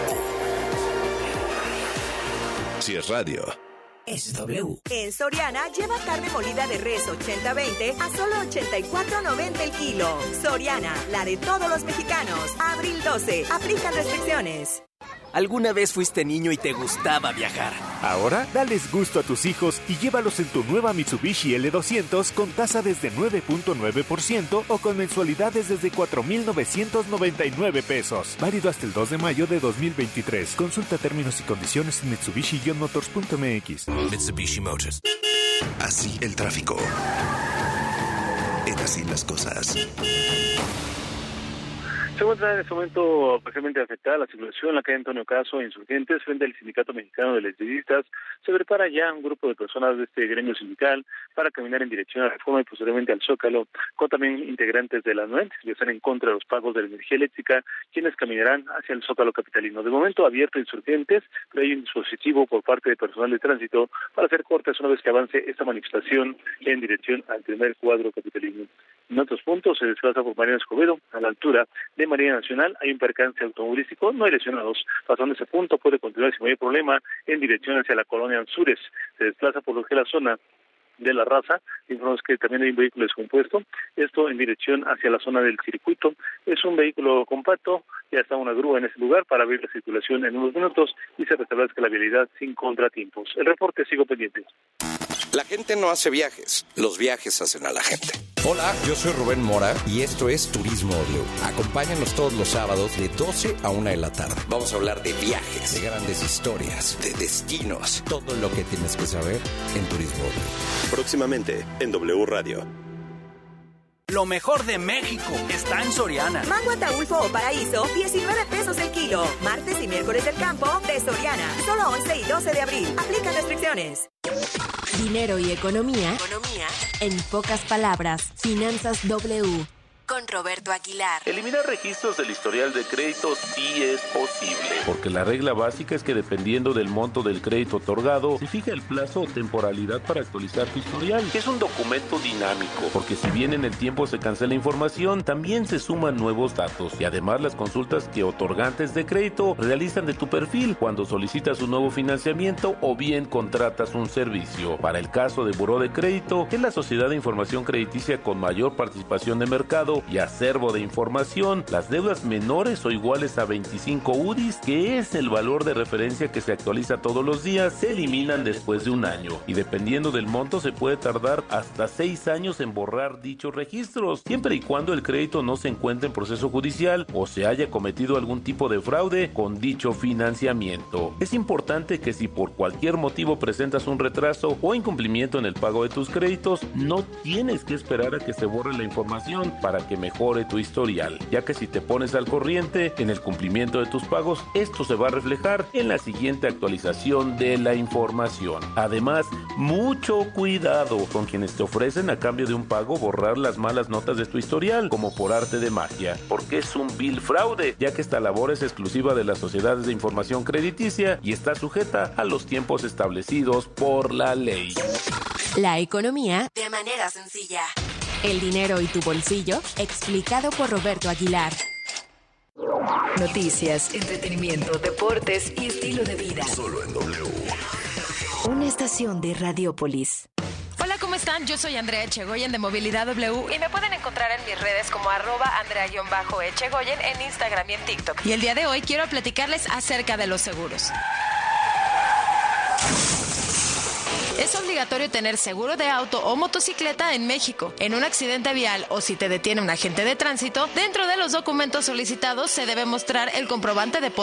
Si es radio, es W. En Soriana, lleva carne molida de res 80-20 a solo 84.90 el kilo. Soriana, la de todos los mexicanos. Abril 12. Aplican restricciones. ¿Alguna vez fuiste niño y te gustaba viajar? Ahora, dales gusto a tus hijos y llévalos en tu nueva Mitsubishi L200 con tasa desde 9.9% o con mensualidades desde 4,999 pesos. Válido hasta el 2 de mayo de 2023. Consulta términos y condiciones en Mitsubishi-motors.mx. Mitsubishi Motors. Así el tráfico. En Así las cosas. Se encuentra en este momento parcialmente afectada la circulación en la calle Antonio Caso, Insurgentes, frente al Sindicato Mexicano de Electricistas. Se prepara ya un grupo de personas de este gremio sindical para caminar en dirección a la Reforma y posteriormente al Zócalo, con también integrantes de la NUENT, que están en contra de los pagos de la energía eléctrica, quienes caminarán hacia el Zócalo capitalino. De momento abierto Insurgentes, pero hay un dispositivo por parte de personal de tránsito para hacer cortes una vez que avance esta manifestación en dirección al primer cuadro capitalino. En otros puntos se desplaza por Mariano Escobedo, a la altura de Marina Nacional, hay un percance automovilístico, no hay lesionados. Pasando ese punto puede continuar sin mayor problema en dirección hacia la colonia Anzures. Se desplaza por lo que es la zona de La Raza, informamos que también hay un vehículo descompuesto, esto en dirección hacia la zona del circuito. Es un vehículo compacto, ya está una grúa en ese lugar para abrir la circulación en unos minutos y se restablezca la vialidad sin contratiempos. El reporte, sigo pendiente. La gente no hace viajes, los viajes hacen a la gente. Hola, yo soy Rubén Mora y esto es Turismo W. Acompáñanos todos los sábados de 12 a 1 de la tarde. Vamos a hablar de viajes, de grandes historias, de destinos, todo lo que tienes que saber en Turismo W. Próximamente en W Radio. Lo mejor de México está en Soriana. Mango Ataulfo o Paraíso, 19 pesos el kilo. Martes y miércoles del campo de Soriana. Solo 11 y 12 de abril. Aplican restricciones. Dinero y economía. En pocas palabras, Finanzas W. con Roberto Aguilar. Eliminar registros del historial de crédito sí es posible, porque la regla básica es que dependiendo del monto del crédito otorgado, se fija el plazo o temporalidad para actualizar tu historial, que es un documento dinámico, porque si bien en el tiempo se cancela información, también se suman nuevos datos, y además las consultas que otorgantes de crédito realizan de tu perfil cuando solicitas un nuevo financiamiento o bien contratas un servicio. Para el caso de Buró de Crédito, que es la sociedad de información crediticia con mayor participación de mercado y acervo de información, las deudas menores o iguales a 25 UDIs, que es el valor de referencia que se actualiza todos los días, se eliminan después de un año, y dependiendo del monto se puede tardar hasta 6 años en borrar dichos registros, siempre y cuando el crédito no se encuentre en proceso judicial o se haya cometido algún tipo de fraude con dicho financiamiento. Es importante que si por cualquier motivo presentas un retraso o incumplimiento en el pago de tus créditos, no tienes que esperar a que se borre la información para que mejore tu historial, ya que si te pones al corriente en el cumplimiento de tus pagos, esto se va a reflejar en la siguiente actualización de la información. Además, mucho cuidado con quienes te ofrecen a cambio de un pago borrar las malas notas de tu historial, como por arte de magia, porque es un vil fraude, ya que esta labor es exclusiva de las sociedades de información crediticia y está sujeta a los tiempos establecidos por la ley. La economía de manera sencilla. El dinero y tu bolsillo, explicado por Roberto Aguilar. Noticias, entretenimiento, deportes y estilo de vida. Solo en W. Una estación de Radiopolis. Hola, ¿cómo están? Yo soy Andrea Echegoyen de Movilidad W y me pueden encontrar en mis redes como @Andrea-Echegoyen en Instagram y en TikTok. Y el día de hoy quiero platicarles acerca de los seguros. Es obligatorio tener seguro de auto o motocicleta en México. En un accidente vial o si te detiene un agente de tránsito, dentro de los documentos solicitados se debe mostrar el comprobante de